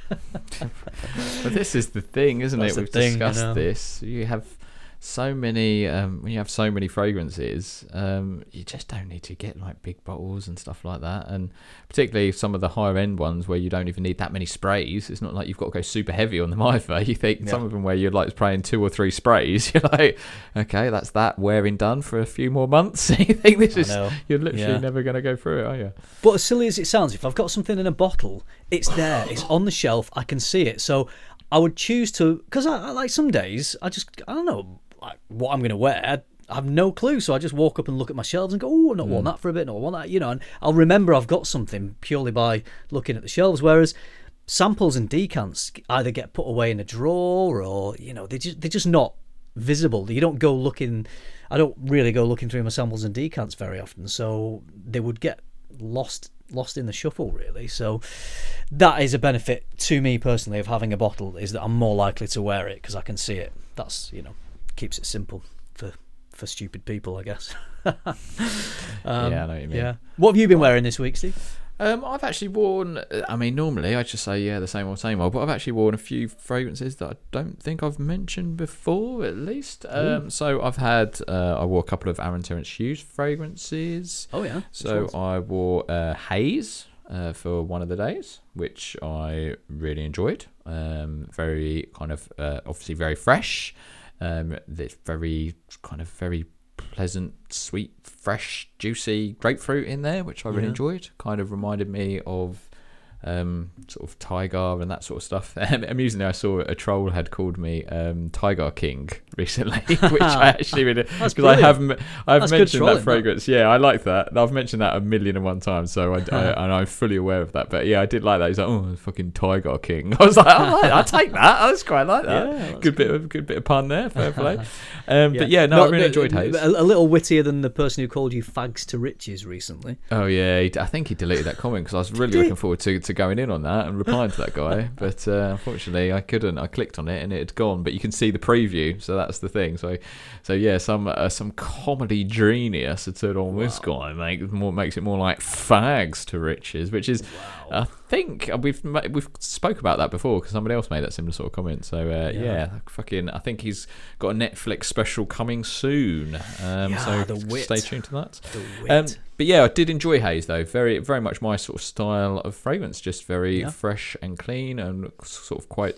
But this is the thing, isn't That's it? the We've thing, discussed you know. this. You have so many, um, when you have so many fragrances, um, you just don't need to get like big bottles and stuff like that. And particularly some of the higher end ones where you don't even need that many sprays. It's not like you've got to go super heavy on the Mifa. You think Yeah. some of them where you're like spraying two or three sprays, you're like, okay, that's that wearing done for a few more months. You think this I is, know. you're literally Yeah. never going to go through it, are you? But as silly as it sounds, if I've got something in a bottle, it's there, it's on the shelf, I can see it. So I would choose to, because I, I like some days, I just, I don't know like, what I'm going to wear. I have no clue. So I just walk up and look at my shelves and go, oh, I've not worn that for a bit, no, I want that, you know, and I'll remember I've got something purely by looking at the shelves. Whereas samples and decants either get put away in a drawer or, you know, they just, they're just not visible. You don't go looking, I don't really go looking through my samples and decants very often. So they would get lost lost in the shuffle, really. So that is a benefit to me personally of having a bottle, is that I'm more likely to wear it because I can see it. That's, you know, keeps it simple for for stupid people, I guess. um, Yeah, I know what you mean. Yeah. What have you been wearing this week, Steve? Um, I've actually worn, I mean, normally I just say, yeah, the same old, same old, but I've actually worn a few fragrances that I don't think I've mentioned before, at least. Um, so I've had, uh, I wore a couple of Aaron Terence Hughes fragrances. Oh, yeah. So I wore uh, Haze uh, for one of the days, which I really enjoyed. Um, very kind of, uh, obviously very fresh. Um, it's very kind of very pleasant, sweet, fresh, juicy grapefruit in there, which I really Yeah. enjoyed. Kind of reminded me of um, sort of Tiger and that sort of stuff. Um, amusingly, I saw a troll had called me um, Tiger King recently, which I actually really, That's because I have brilliant. I've That's good mentioned trolling, that that. fragrance. Yeah, I like that. I've mentioned that a million and one times, so I, I and I'm fully aware of that. But yeah, I did like that. He's like, oh, fucking Tiger King. I was like, I like, I'll take that. I was quite like that. Yeah, that's good bit of good bit of pun there. Fair play. Um, But yeah, no, Not- I really a- enjoyed Haze. A, a little wittier than the person who called you fags to riches recently. Oh yeah, he, I think he deleted that comment because I was really looking forward to, to going in on that and replying to that guy. But uh, unfortunately, I couldn't. I clicked on it and it had gone. But you can see the preview, so that's the thing. So, so yeah, some uh, some comedy genius had said, "Oh, this guy makes more makes it more like fags to riches," which is, I think uh, we've ma- we've spoke about that before because somebody else made that similar sort of comment. So uh, yeah. Yeah. fucking, I think he's got a Netflix special coming soon. Um, Yeah, so the wit. stay tuned to that. The wit. Um, but yeah, I did enjoy Haze though. Very, very much my sort of style of fragrance. Just very Yeah. fresh and clean, and sort of quite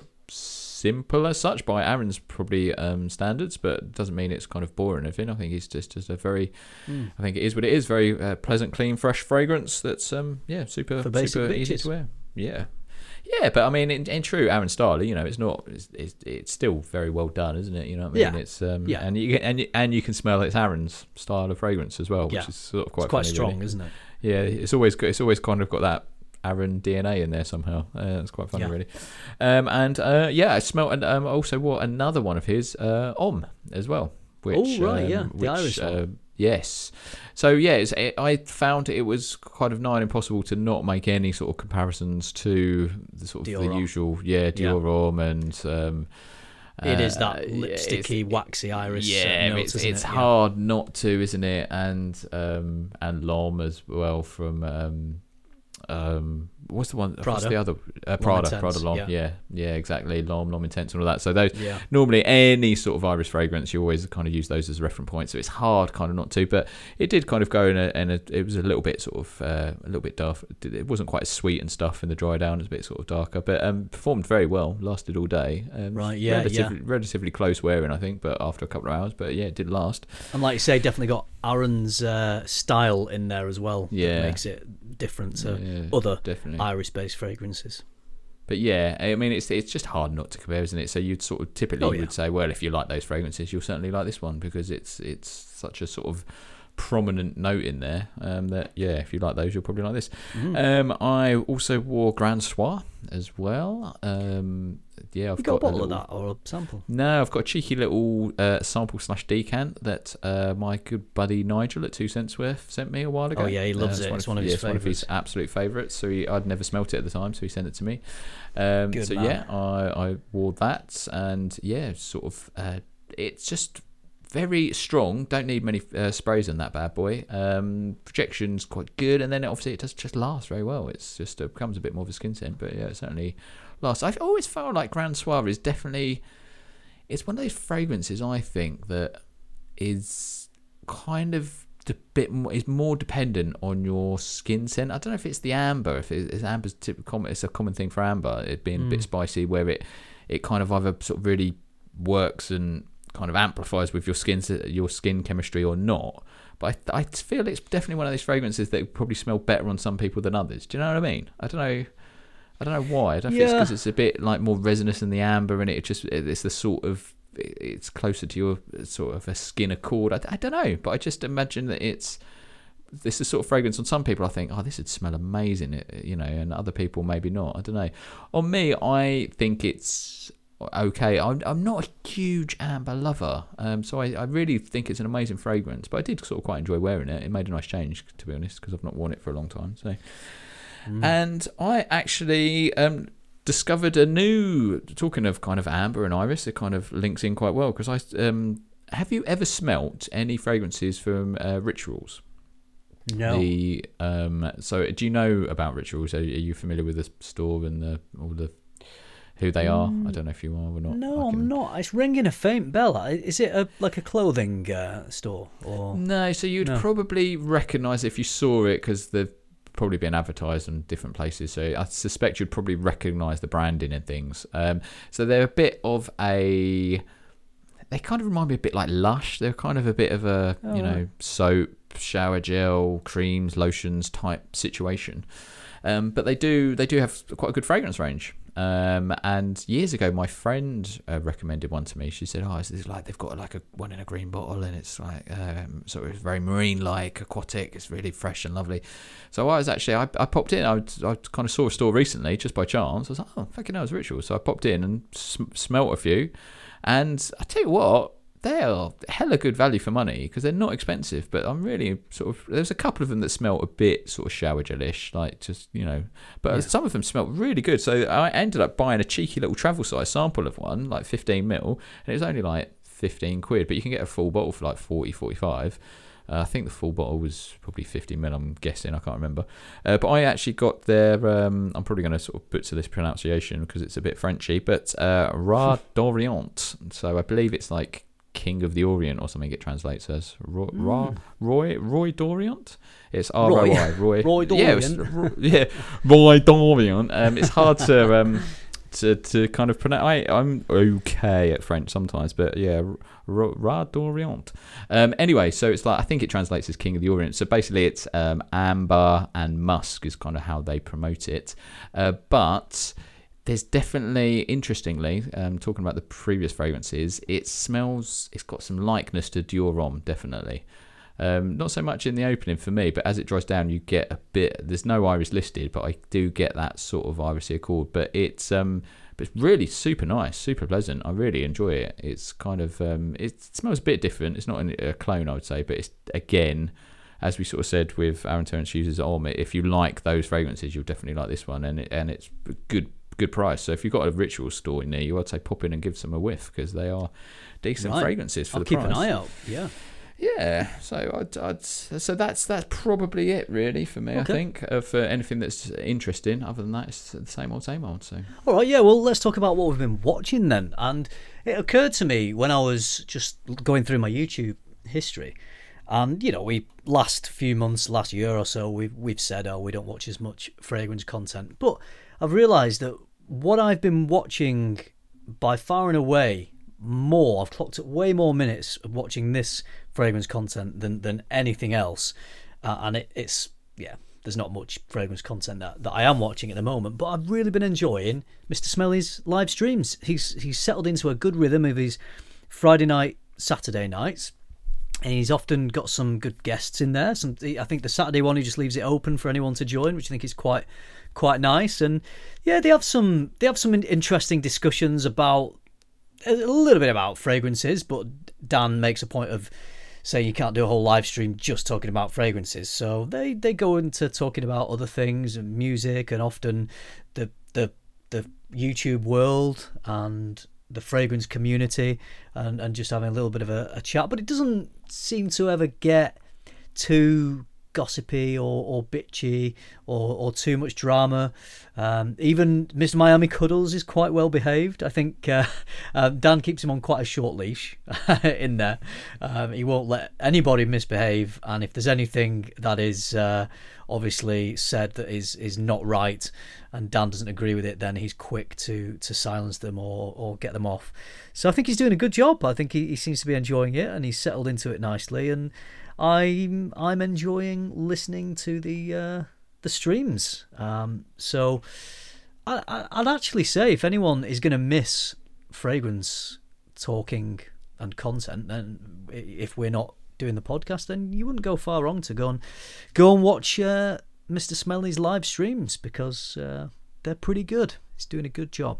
simple as such by Aaron's probably um, standards. But doesn't mean it's kind of boring or anything. I think it's just just a very, Mm. I think it is what it is. Very uh, pleasant, clean, fresh fragrance. That's um yeah super For basic super easy bitches. to wear. Yeah. Yeah, but I mean, in, in true Aaron style, you know, it's not. It's, it's it's still very well done, isn't it? You know what I mean? Yeah. It's um, Yeah. and you can- and you, and you can smell it's Aaron's style of fragrance as well, which Yeah. is sort of quite It's quite funny, strong, really. isn't it? Yeah, it's always got- it's always kind of got that Aaron D N A in there somehow. Uh, it's quite funny, Yeah. really. Um, and uh, yeah, I smelt and um, also wore another one of his uh, Om as well. Which, Oh, right, um, yeah, the which, Irish one. uh, yes. So yeah, it's, it, I found it was kind of nigh on impossible to not make any sort of comparisons to the sort of Dior the Homme. usual, yeah, Dior Homme and. Um, It is uh, that yeah, lipsticky, it's- waxy Irish. uh, yeah, note, it's isn't it's it? Yeah. hard not to, isn't it? And um and L'Homme as well from um um, what's the one? Prada. What's the other? Uh, Prada, Intense, Prada L'Homme. yeah. Yeah. yeah, exactly. L'Homme, L'Homme Intense, and all that. So those Yeah. normally any sort of Iris fragrance, you always kind of use those as a reference point. So it's hard, kind of not to. But it did kind of go in, a, and it was a little bit sort of uh, a little bit dark. It wasn't quite as sweet and stuff in the dry down. It was a bit sort of darker, but um, performed very well. Lasted all day. Um, Right, yeah, relatively, yeah. relatively close wearing, I think, but after a couple of hours. But yeah, it did last. And like you say, definitely got Aaron's uh, style in there as well. Yeah. That makes it different to Yeah, other definitely. Iris-based fragrances. But yeah, I mean, it's it's just hard not to compare, isn't it? So you'd sort of typically Oh, yeah. would say, well, if you like those fragrances, you'll certainly like this one because it's it's such a sort of prominent note in there um, that yeah, if you like those, you'll probably like this. Mm. Um, I also wore Grand Soir as well. Um, yeah, I've You got a bottle little, of that or a sample? No, I've got a cheeky little uh, sample slash decant that uh, my good buddy Nigel at Two Cents Worth sent me a while ago. Oh, yeah, he loves uh, it. One It's of, one of yeah, his it's one of his favourites. absolute favourites. So he, I'd never smelt it at the time, so he sent it to me. Um, Good so man. yeah, I, I wore that, and yeah, sort of, uh, it's just very strong. Don't need many uh, sprays on that bad boy. Um, projection's quite good, and then obviously it does just last very well. It's just uh, becomes a bit more of a skin scent, but yeah, it certainly lasts. I've always felt like Grand Soir is definitely. It's one of those fragrances I think that is kind of a bit more, is more dependent on your skin scent. I don't know if it's the amber, if it's, it's amber's tip, common, it's a common thing for amber, it being Mm. a bit spicy, where it it kind of either sort of really works and kind of amplifies with your skin your skin chemistry or not. But I, I feel it's definitely one of those fragrances that probably smell better on some people than others. Do you know what I mean? I don't know. I don't know why. I don't know if it's Yeah. because it's a bit like more resinous than the amber, and it just it's the sort of it's closer to your sort of a skin accord. I, I don't know, but I just imagine that it's this is sort of fragrance on some people. I think, oh, this would smell amazing, you know, and other people maybe not. I don't know. On me, I think it's okay. I'm I'm not a huge amber lover, um, so I, I really think it's an amazing fragrance. But I did sort of quite enjoy wearing it. It made a nice change, to be honest, because I've not worn it for a long time. So. Mm. And I actually um, discovered a new, talking of kind of amber and iris, it kind of links in quite well because I um, have you ever smelt any fragrances from uh, Rituals? No. The um, so do you know about Rituals? Are, are you familiar with the store and the all the who they are? I don't know if you are or not. No, I can- I'm not. It's ringing a faint bell. Is it a like a clothing uh, store or? No, so you'd No. probably recognise if you saw it because they've probably been advertised in different places. So I suspect you'd probably recognise the branding and things. Um, so they're a bit of a. They kind of remind me a bit like Lush. They're kind of a bit of a Oh, you know right. soap, shower gel, creams, lotions type situation. Um, but they do they do have quite a good fragrance range. Um, and years ago, my friend uh, recommended one to me. She said, "Oh, it's this like they've got like a one in a green bottle, and it's like um, sort of very marine-like, aquatic. It's really fresh and lovely." So I was actually I, I popped in. I, I kind of saw a store recently just by chance. I was like, "Oh, fucking hell, it's Ritual." So I popped in and sm- smelt a few, and I tell you what. They are hella good value for money because they're not expensive, but I'm really sort of, there's a couple of them that smell a bit sort of shower gelish, like just, you know, but Yeah. some of them smell really good. So I ended up buying a cheeky little travel size sample of one, like fifteen mil, and it was only like fifteen quid, but you can get a full bottle for like forty, forty-five. Uh, I think the full bottle was probably fifty mil, I'm guessing, I can't remember. Uh, but I actually got their, um, I'm probably going to sort of butcher this pronunciation because it's a bit Frenchy, but uh, Ra d'Orient. So I believe it's like King of the Orient or something it translates as. Roy, Mm. Roy, Roy d'Orient? It's R O Roy. I. Roy. Roy Yeah, it was- d'Orient. Ro- yeah, Roy d'Orient. Um, it's hard to um, to to kind of pronounce. I, I'm okay at French sometimes, but yeah, Ro- Ra d'Orient. Um, anyway, so it's like I think it translates as King of the Orient. So basically, it's um, amber and musk is kind of how they promote it, uh, but. There's definitely, interestingly, um, talking about the previous fragrances, it smells, it's got some likeness to Dior Homme, definitely. Um, not so much in the opening for me, but as it dries down, you get a bit, there's no iris listed, but I do get that sort of irisy accord. But it's um, but it's really super nice, super pleasant. I really enjoy it. It's kind of, um, it smells a bit different. It's not a clone, I would say, but it's, again, as we sort of said with Aaron Terence uses Homme, if you like those fragrances, you'll definitely like this one, and it, and it's good. Good price. So if you've got a Ritual store near you, I'd say pop in and give some a whiff because they are decent Right. fragrances for I'll the keep price. an eye out. Yeah. Yeah, so I'd, I'd so that's that's probably it really for me. Okay. I think uh, for anything that's interesting. Other than that, it's the same old, same old. So All right, yeah. Well, let's talk about what we've been watching then. And it occurred to me when I was just going through my YouTube history, and you know, we last few months, last year or so, we've we've said, oh, we don't watch as much fragrance content, but I've realised that what I've been watching by far and away more, I've clocked at way more minutes of watching this fragrance content than than anything else, uh, and it, it's yeah. There's not much fragrance content that, that I am watching at the moment, but I've really been enjoying Mister Smelly's live streams. He's he's settled into a good rhythm of his Friday night, Saturday nights, and he's often got some good guests in there. Some, I think the Saturday one he just leaves it open for anyone to join, which I think is quite quite nice. And yeah, they have some they have some interesting discussions about a little bit about fragrances, but Dan makes a point of saying you can't do a whole live stream just talking about fragrances. So they, they go into talking about other things and music, and often the the the YouTube world and the fragrance community, and, and just having a little bit of a, a chat. But it doesn't seem to ever get too gossipy or, or bitchy or, or too much drama. Um, even Mister Miami Cuddles is quite well behaved. I think uh, uh, Dan keeps him on quite a short leash in there. Um, he won't let anybody misbehave, and if there's anything that is uh, obviously said that is is not right and Dan doesn't agree with it, then he's quick to to silence them or, or get them off. So I think he's doing a good job. I think he, he seems to be enjoying it, and he's settled into it nicely, and I'm I'm enjoying listening to the uh, the streams. Um, so I, I, I'd actually say if anyone is going to miss fragrance talking and content, then if we're not doing the podcast, then you wouldn't go far wrong to go and go and watch uh, Mister Smelly's live streams, because uh, they're pretty good. He's doing a good job.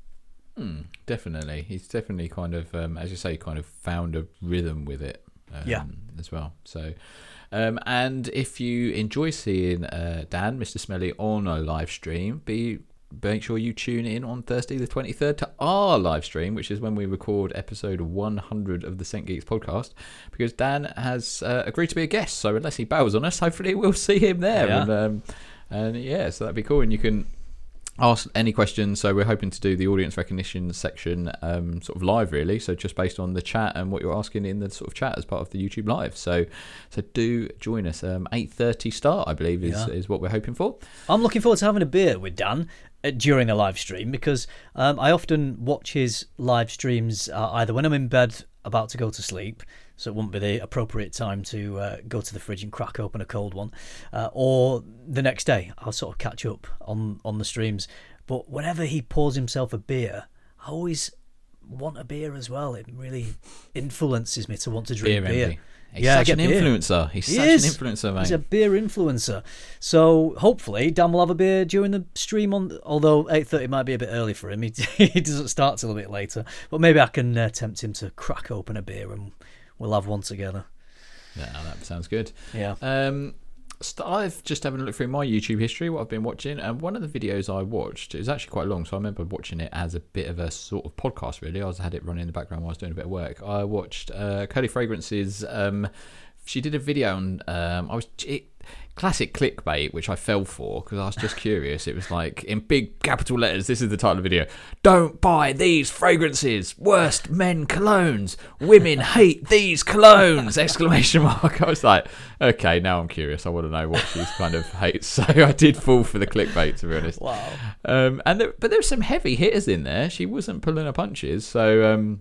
Hmm, definitely, he's definitely kind of, um, as you say, kind of found a rhythm with it. Um, Yeah. as well. So, um, and if you enjoy seeing uh, Dan, Mister Smelly, on a live stream, be make sure you tune in on Thursday the twenty-third to our live stream, which is when we record episode one hundred of the Scent Geeks podcast, because Dan has uh, agreed to be a guest. So unless he bails on us, hopefully we'll see him there. Yeah. And, um, and yeah, so that'd be cool. And you can ask any questions. So we're hoping to do the audience recognition section um, sort of live, really. So just based on the chat and what you're asking in the sort of chat as part of the YouTube live. So so do join us. Um, eight thirty start, I believe, is, Yeah. is what we're hoping for. I'm looking forward to having a beer with Dan uh, during the live stream, because um, I often watch his live streams uh, either when I'm in bed about to go to sleep, so it wouldn't be the appropriate time to uh, go to the fridge and crack open a cold one, uh, or the next day. I'll sort of catch up on, on the streams. But whenever he pours himself a beer, I always want a beer as well. It really influences me to want to drink Beer beer. envy. He's Yeah, I such get an beer. influencer. He's He such is. an influencer, mate. He's a beer influencer. So hopefully Dan will have a beer during the stream, on although eight thirty might be a bit early for him. He, he doesn't start till a bit later. But maybe I can uh, tempt him to crack open a beer and we'll have one together. Yeah, that sounds good. Yeah. Um, st- I've just having a look through my YouTube history, what I've been watching, and one of the videos I watched is actually quite long, so I remember watching it as a bit of a sort of podcast, really. I was had it running in the background while I was doing a bit of work. I watched uh, Curly Fragrance's, um, she did a video on, um, I was, it, classic clickbait, which I fell for because I was just curious. It was like, in big capital letters, this is the title of the video: "Don't buy these fragrances, worst men colognes, women hate these colognes!" Exclamation mark. I was like, okay, now I'm curious. I want to know what she's kind of hates. So I did fall for the clickbait, to be honest. Wow. Um, and there, but there were some heavy hitters in there. She wasn't pulling her punches. So um,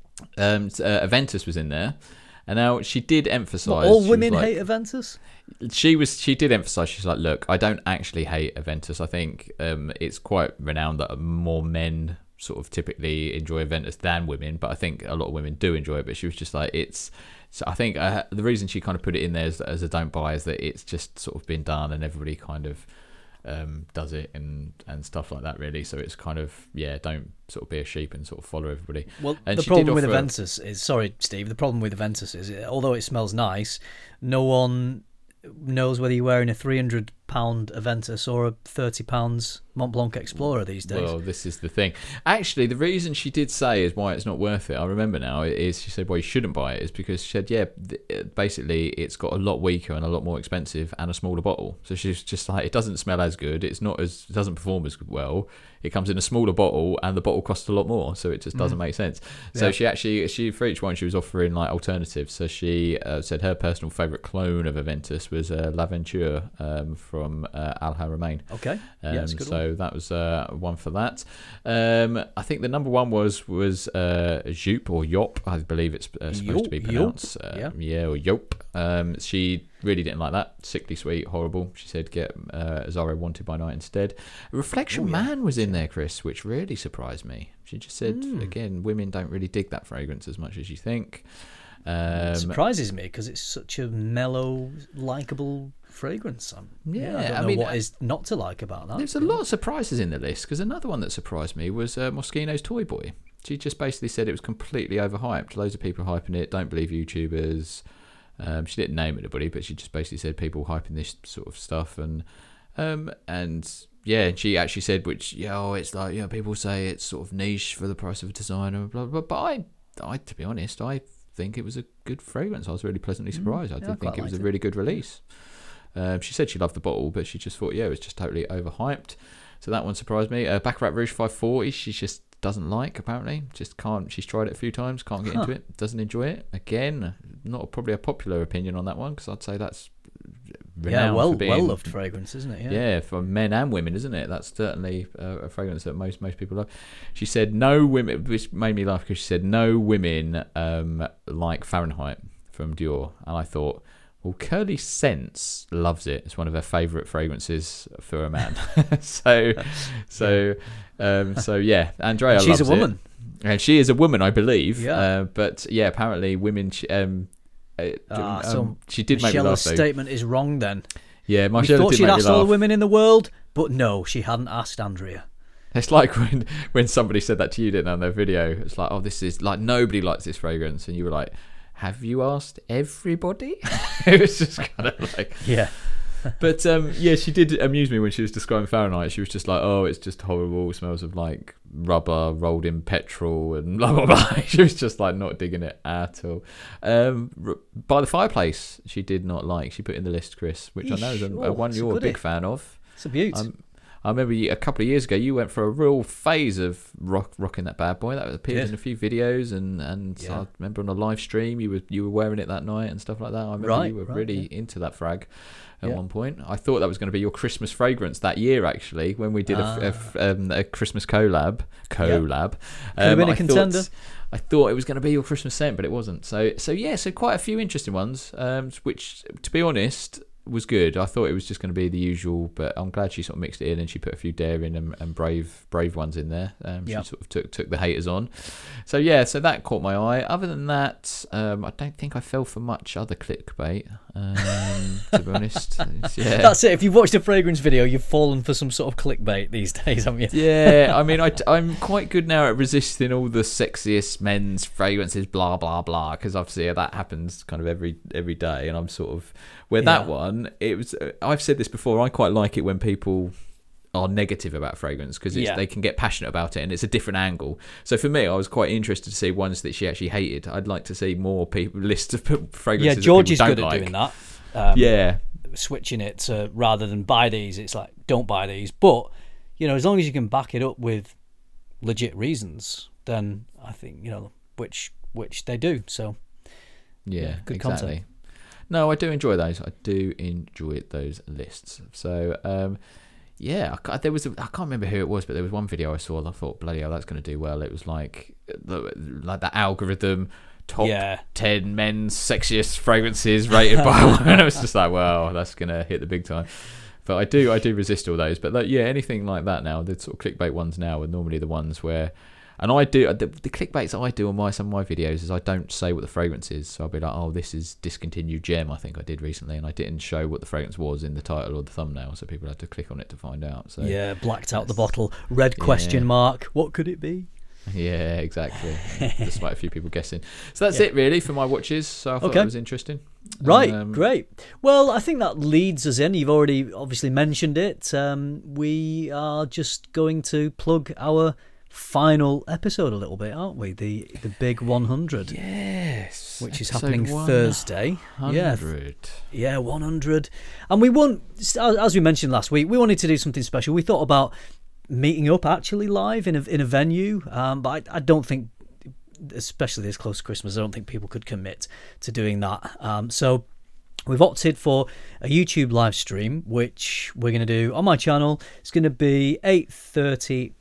um, uh, Aventus was in there. And now she did emphasise. What, all she women was like- hate Aventus? She was. She did emphasise. She's like, look, I don't actually hate Aventus. I think um, it's quite renowned that more men sort of typically enjoy Aventus than women. But I think a lot of women do enjoy it. But she was just like, it's. So I think uh, the reason she kind of put it in there as, as a don't buy is that it's just sort of been done and everybody kind of um, does it and and stuff like that, really. So it's kind of, yeah, don't sort of be a sheep and sort of follow everybody. Well, And the she did problem with offer- Aventus is, sorry, Steve, the problem with Aventus is, although it smells nice, no one knows whether you're wearing a three hundred pound Aventus or a thirty pounds Mont Blanc Explorer these days. Well, this is the thing. Actually, the reason she did say is why it's not worth it, I remember now, is she said why you shouldn't buy it is because she said, yeah, th- basically it's got a lot weaker and a lot more expensive and a smaller bottle. So she's just like, it doesn't smell as good. It's not as, it doesn't perform as well. It comes in a smaller bottle and the bottle costs a lot more. So it just doesn't mm. make sense. So yeah. she actually, she for each one, she was offering like alternatives. So she uh, said her personal favourite clone of Aventus was uh, L'Aventure um, from uh, Al Haramain. Okay. Um, yeah, that's a good so one. that was uh, one for that. Um, I think the number one was was uh, Joop or Yop, I believe it's uh, supposed Yop, to be pronounced. Uh, yeah. yeah, or Yop. Um, she really didn't like that. Sickly sweet, horrible. She said get uh, Zara Wanted by Night instead. Reflection Ooh, yeah. Man was in there, Chris, which really surprised me. She just said, mm. again, women don't really dig that fragrance as much as you think. Um, it surprises me because it's such a mellow, likeable fragrance. Um, yeah, yeah, I don't I know mean, what is not to like about that. There's a lot of surprises in the list because another one that surprised me was uh, Moschino's Toy Boy. She just basically said it was completely overhyped. Loads of people hyping it. Don't believe YouTubers. Um, she didn't name anybody, but she just basically said people hyping this sort of stuff, and um, and yeah, she actually said, which yeah, oh, it's like you know, people say it's sort of niche for the price of a designer, blah blah. But I, I to be honest, I think it was a good fragrance. I was really pleasantly surprised. Mm, I yeah, did think it was a it. really good release. Um, she said she loved the bottle, but she just thought yeah, it was just totally overhyped. So that one surprised me. Uh, Baccarat Rouge five forty, she just doesn't like, apparently. Just can't. She's tried it a few times, can't get huh. into it, doesn't enjoy it. Again, not a, probably a popular opinion on that one, because I'd say that's renowned yeah, well, for being, well loved fragrance, isn't it? Yeah. yeah, for men and women, isn't it? That's certainly a, a fragrance that most most people love. She said no women, which made me laugh because she said no women um, like Fahrenheit from Dior, and I thought, well, Curly Sense loves it. It's one of her favourite fragrances for a man. so, so, um, so yeah, Andrea She's loves a woman. It. And she is a woman, I believe. Yeah. Uh, but yeah, apparently women. Um, uh, ah, um, so she did make me laugh. Michelle's though. statement is wrong then. Yeah, we Marcella thought did she'd make asked me all laugh. the women in the world, but no, she hadn't asked Andrea. It's like when when somebody said that to you, didn't they, on their video? It's like, oh, this is like nobody likes this fragrance, and you were like, have you asked everybody? It was just kind of like, yeah. But um, yeah, she did amuse me when she was describing Fahrenheit. She was just like, oh, it's just horrible. It smells of like rubber rolled in petrol and blah blah blah. She was just like not digging it at all. Um, By the Fireplace, she did not like. She put in the list, Chris, which Eesh, I know is a, oh, a one you're a big goodie. fan of. It's a beaut. Um, I remember you, a couple of years ago, you went for a real phase of rock, rocking that bad boy. That appeared Did. in a few videos, and and Yeah. I remember on a live stream you were you were wearing it that night and stuff like that. I remember Right, you were right, really yeah. into that frag at Yeah. one point. I thought that was going to be your Christmas fragrance that year, actually, when we did Ah. a, a, um, a Christmas collab. Collab. Could have been a I contender. Thought, I thought it was going to be your Christmas scent, but it wasn't. So so yeah, so quite a few interesting ones. Um, which, to be honest, was good. I thought it was just going to be the usual, but I'm glad she sort of mixed it in and she put a few daring and, and brave brave ones in there. Um, Yep. She sort of took took the haters on. So yeah, so that caught my eye. Other than that, um, I don't think I fell for much other clickbait. Um, to be honest, It's- yeah. That's it. If you've watched a fragrance video, you've fallen for some sort of clickbait these days, haven't you? Yeah, I mean, I, I'm quite good now at resisting all the sexiest men's fragrances, blah blah blah, because obviously that happens kind of every every day, and I'm sort of where that Yeah. one. It was. I've said this before. I quite like it when people are negative about fragrance because Yeah. they can get passionate about it, and it's a different angle. So for me, I was quite interested to see ones that she actually hated. I'd like to see more people lists of fragrances. Yeah, that George people is don't good at like. doing that. Um, Yeah. switching it to rather than buy these, it's like don't buy these. But you know, as long as you can back it up with legit reasons, then I think you know which which they do. So Yeah, Yeah, good exactly. content. No, I do enjoy those. I do enjoy those lists. So, um, yeah, I, ca- there was a, I can't remember who it was, but there was one video I saw that I thought, bloody hell, that's going to do well. It was like the, like that algorithm top Yeah. ten men's sexiest fragrances rated by one. And I was just like, well, that's going to hit the big time. But I do, I do resist all those. But like, yeah, anything like that now, the sort of clickbait ones now are normally the ones where. And I do the, the clickbaits I do on my some of my videos is I don't say what the fragrance is, so I'll be like, oh, this is discontinued gem. I think I did recently, and I didn't show what the fragrance was in the title or the thumbnail, so people had to click on it to find out. So yeah, blacked out the bottle, red Yeah. question mark. What could it be? Yeah, exactly. Despite a few people guessing. So that's Yeah. it really for my watches. So I thought Okay. that was interesting. Right, Um, great. Well, I think that leads us in. You've already obviously mentioned it. Um, we are just going to plug our final episode a little bit, aren't we? The the big one hundred. Yes. Which is episode happening Thursday. Yeah, one hundred. yeah, one hundred. And we want, as as we mentioned last week, we wanted to do something special. We thought about meeting up actually live in a in a venue, um, but I, I don't think, especially this close to Christmas, I don't think people could commit to doing that. Um, so we've opted for a YouTube live stream, which we're going to do on my channel. It's going to be eight thirty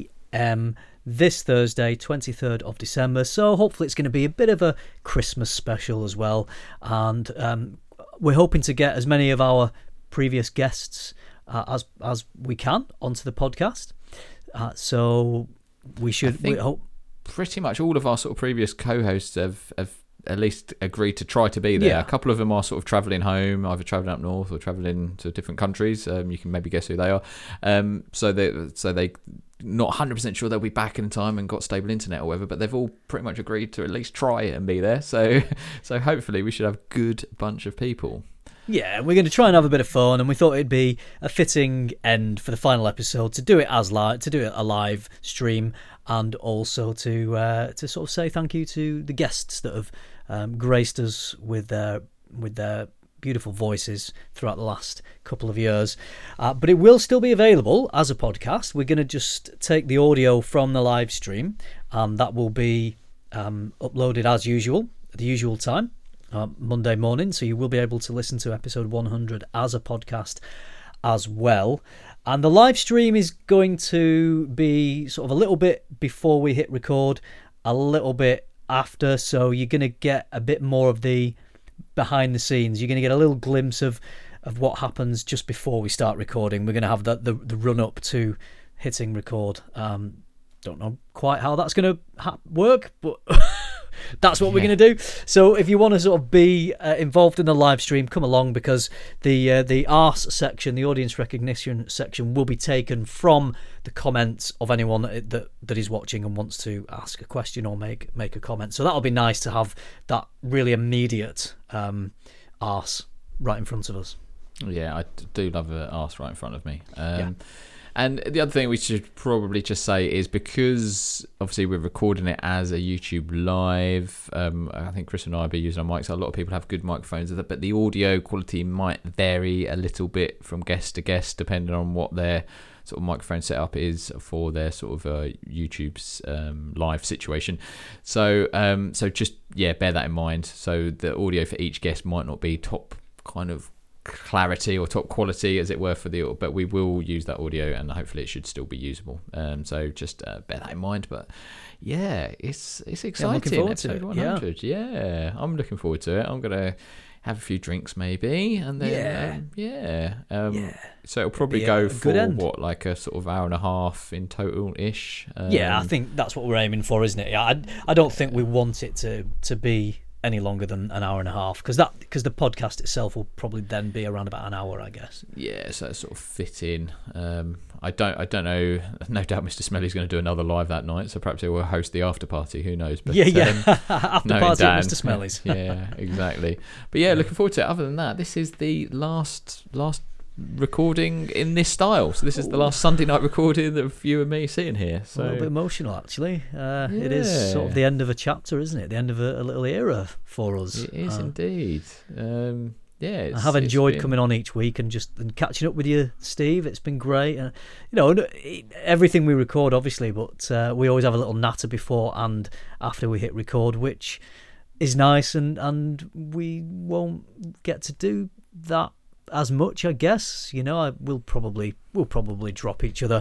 p.m. this Thursday, twenty-third of December. So hopefully it's going to be a bit of a Christmas special as well. And um, we're hoping to get as many of our previous guests uh, as as we can onto the podcast. Uh, so we should think- we hope. Pretty much all of our sort of previous co-hosts have, have at least agreed to try to be there. Yeah. A couple of them are sort of travelling home, either travelling up north or travelling to different countries. Um, you can maybe guess who they are. Um, so they so they not one hundred percent sure they'll be back in time and got stable internet or whatever, but they've all pretty much agreed to at least try and be there. So so hopefully we should have a good bunch of people. Yeah, we're going to try and have a bit of fun, and we thought it'd be a fitting end for the final episode to do it as live, to do it a live stream, and also to uh, to sort of say thank you to the guests that have um, graced us with their with their beautiful voices throughout the last couple of years. Uh, but it will still be available as a podcast. We're going to just take the audio from the live stream, and that will be um, uploaded as usual at the usual time. Uh, Monday morning, so you will be able to listen to episode one hundred as a podcast as well. And the live stream is going to be sort of a little bit before we hit record, a little bit after, so you're going to get a bit more of the behind the scenes. You're going to get a little glimpse of, of what happens just before we start recording. We're going to have the, the, the run up to hitting record. Um, don't know quite how that's going to ha- work, but that's what we're Yeah. going to do. So if you want to sort of be uh, involved in the live stream, come along, because the uh, the arse section, the audience recognition section, will be taken from the comments of anyone that, that that is watching and wants to ask a question or make make a comment. So that'll be nice to have that really immediate um, arse right in front of us. Yeah, I do love an arse right in front of me. Um, Yeah. And the other thing we should probably just say is, because obviously we're recording it as a YouTube live, um, I think Chris and I will be using our mics. A lot of people have good microphones, but the audio quality might vary a little bit from guest to guest, depending on what their sort of microphone setup is for their sort of uh, YouTube's um, live situation. So, um, so just yeah, bear that in mind. So the audio for each guest might not be top kind of clarity or top quality, as it were, for the, but we will use that audio, and hopefully it should still be usable. Um, so just uh, bear that in mind. But yeah, it's it's exciting. looking forward to Episode it, one hundred. Yeah. yeah, I'm looking forward to it. I'm gonna have a few drinks maybe, and then Yeah. um, yeah, um, Yeah. So it'll probably be a- go a good for end. what, like a sort of hour and a half in total ish. Um, Yeah, I think that's what we're aiming for, isn't it? Yeah, I, I don't think we want it to, to be any longer than an hour and a half, because that because the podcast itself will probably then be around about an hour, I guess. Yeah, so it sort of fit in. Um, I don't, I don't know. No doubt, Mister Smelly's going to do another live that night, so perhaps he will host the after party. Who knows? But, yeah, yeah. um, After no, party Dan. at Mister Smelly's. Yeah, exactly. But yeah, looking forward to it. Other than that, this is the last last recording in this style. So this is the last Sunday night recording of you and me sitting here. So A little bit emotional, actually. Uh, It is sort of the end of a chapter, isn't it? The end of a, a little era for us. it is Uh, indeed. Um, yeah, it's, I have it's enjoyed been- coming on each week and just and catching up with you, Steve. It's been great. Uh, you know, it- everything we record, obviously, but uh, we always have a little natter before and after we hit record, which is nice, and, and we won't get to do that as much, I guess. You know, I will probably we'll probably drop each other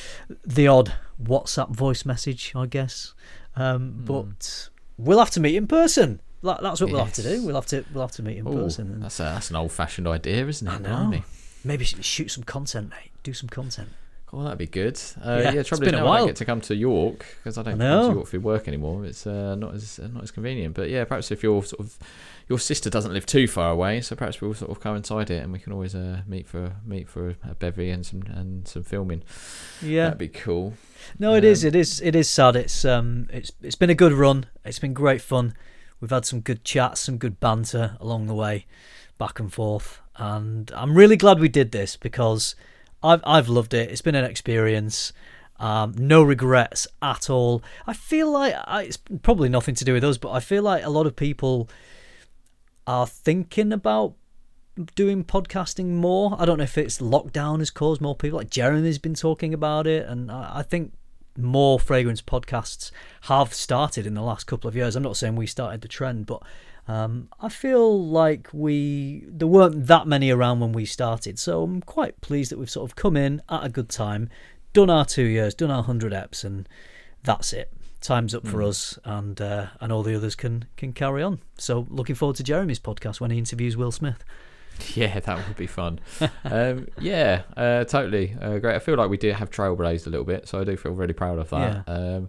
the odd WhatsApp voice message, I guess. Um, Hmm. But we'll have to meet in person. That- That's what we'll have to Yes. do. We'll have to we'll have to meet in Ooh, person. And that's a, that's an old-fashioned idea, isn't it? I know. Blimey. maybe sh- shoot some content, mate. Do some content. Oh, that'd be good. Uh, Yeah, yeah, it's trouble been is a now I while. don't get to come to York because I don't I come to know. York for work anymore. It's uh, not as uh, not as convenient. But yeah, perhaps if your sort of your sister doesn't live too far away, so perhaps we'll sort of coincide it, and we can always uh, meet for meet for a bevy and some and some filming. Yeah. That'd be cool. No, it Um, is. It is. It is sad. It's um. It's it's been a good run. It's been great fun. We've had some good chats, some good banter along the way, back and forth, and I'm really glad we did this because I've I've loved it. It's been an experience. Um, no regrets at all. I feel like I, it's probably nothing to do with us, but I feel like a lot of people are thinking about doing podcasting more. I don't know if it's lockdown has caused more people. Like Jeremy's been talking about it, and I, I think more fragrance podcasts have started in the last couple of years. I'm not saying we started the trend, but um, I feel like we there weren't that many around when we started. So I'm quite pleased that we've sort of come in at a good time, done our two years, done our one hundred eps, and that's it. Time's up for Mm. us, and uh, and all the others can can carry on. So looking forward to Jeremy's podcast when he interviews Will Smith. Yeah, that would be fun. um, yeah, uh, totally. Uh, great. I feel like we did have trailblazed a little bit, so I do feel really proud of that. Yeah. Um,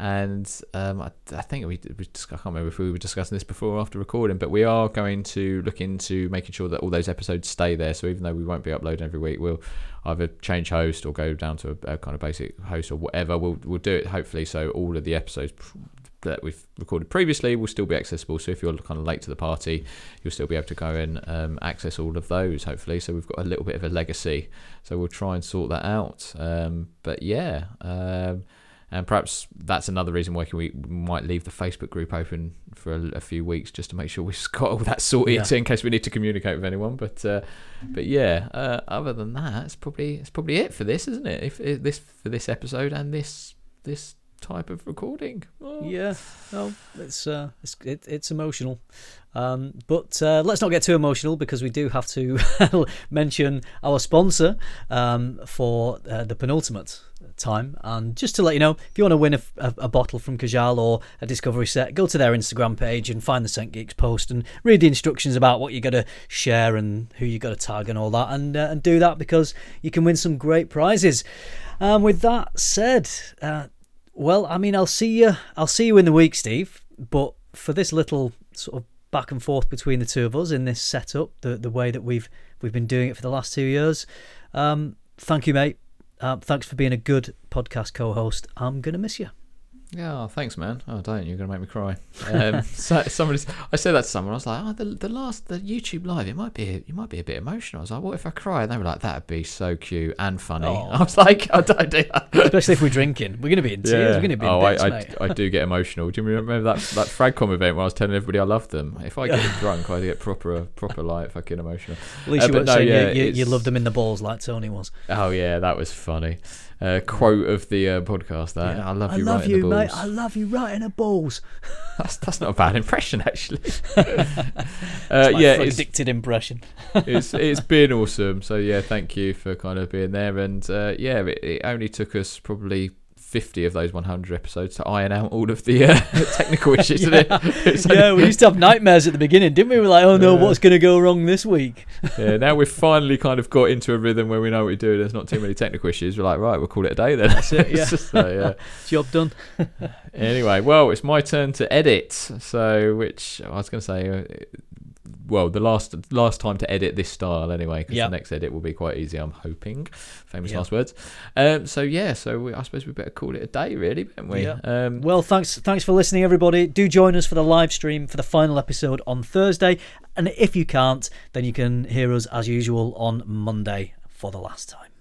and um, I, I think we, we just, I can't remember if we were discussing this before or after recording, but we are going to look into making sure that all those episodes stay there. So even though we won't be uploading every week, we'll either change host or go down to a, a kind of basic host or whatever. We'll we'll do it hopefully so all of the episodes that we've recorded previously will still be accessible. So if you're kind of late to the party, you'll still be able to go and um, access all of those, hopefully. So we've got a little bit of a legacy. So we'll try and sort that out. Um, but yeah, um, and perhaps that's another reason why we might leave the Facebook group open for a, a few weeks just to make sure we've got all that sorted Yeah. in case we need to communicate with anyone. But uh, but yeah, uh, other than that, it's probably it's probably it for this, isn't it? If, if this for this episode and this this. type of recording. Oh. Yeah, no, it's uh, it's it, it's emotional, um, but uh, let's not get too emotional because we do have to mention our sponsor um, for uh, the penultimate time. And just to let you know, if you want to win a, a, a bottle from Kajal or a Discovery set, go to their Instagram page and find the Scent Geeks post and read the instructions about what you got to share and who you got to tag and all that, and uh, and do that because you can win some great prizes. Um, with that said. Uh, Well, I mean, I'll see you. I'll see you in the week, Steve. But for this little sort of back and forth between the two of us in this setup, the the way that we've we've been doing it for the last two years, um, thank you, mate. Uh, thanks for being a good podcast co-host. I'm gonna miss you. Yeah, oh, thanks, man. Oh, don't you're gonna make me cry. Um, so somebody's, I said that to someone. I was like, oh, the the last the YouTube live, it might be you might be a bit emotional. I was like, what if I cry? And they were like, that'd be so cute and funny. Oh. I was like, I don't do that. Especially if we're drinking, we're gonna be in tears. We're gonna be in oh, bits, I, mate. I I do get emotional. Do you remember that that Fragcom event where I was telling everybody I loved them? If I get drunk, I get proper proper like fucking emotional. At least Uh, you but weren't no, saying yeah, you, you, you it's- loved them in the balls like Tony was. Oh yeah, that was funny. Uh, quote of the uh, podcast. That Yeah. I love I you. love right in you, the mate. balls. I love you right in the balls. That's that's not a bad impression actually. That's uh, my yeah, it's, addicted impression. it's it's been awesome. So yeah, thank you for kind of being there. And uh, yeah, it, it only took us probably fifty of those one hundred episodes to iron out all of the uh, technical issues. yeah. Didn't it? It's only- Yeah, we used to have nightmares at the beginning, didn't we? We were like, oh no, Yeah. what's going to go wrong this week? yeah, now we've finally kind of got into a rhythm where we know what we do. There's not too many technical issues. We're like, right, we'll call it a day then. That's it, yeah. It's just, uh, yeah. Job done. Anyway, well, it's my turn to edit. So, which I was going to say, uh, well, the last last time to edit this style anyway, because Yeah. the next edit will be quite easy. I'm hoping. Famous Yeah. last words. Um, so yeah, so we, I suppose we better call it a day, really, don't we? Yeah. Um, Well, thanks thanks for listening, everybody. Do join us for the live stream for the final episode on Thursday. And if you can't, then you can hear us as usual on Monday for the last time.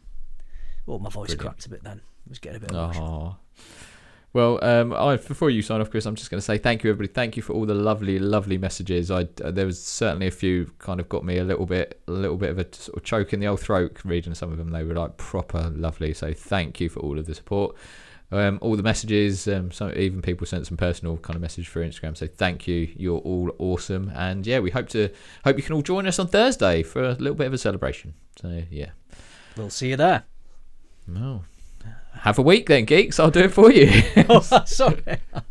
Oh, my voice Brilliant. cracked a bit then. I was getting a bit emotional. Oh. Well, um, I, before you sign off, Chris, I'm just going to say thank you, everybody. Thank you for all the lovely, lovely messages. I uh, there was certainly a few kind of got me a little bit, a little bit of a sort of choke in the old throat reading some of them. They were like proper lovely. So thank you for all of the support, um, all the messages. Um, some even people sent some personal kind of message through Instagram. So thank you. You're all awesome, and yeah, we hope to hope you can all join us on Thursday for a little bit of a celebration. So yeah, We'll see you there. no. Have a week then, geeks. I'll do it for you. Oh, sorry.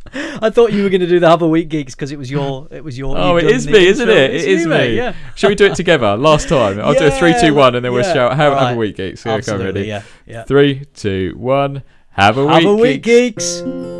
I thought you were going to do the Have a Week Geeks because it was your. It was your. Oh, you've it done is the me, isn't intro. it? It's It is you, me. mate, Yeah. Shall we do it together? Last time. I'll do a three, two, one, and then we'll Yeah, shout. Have, all have a right. week, geeks. Okay, Absolutely. ready? Yeah. Yeah. Three, two, one. Have a Have week, a week, geeks. geeks.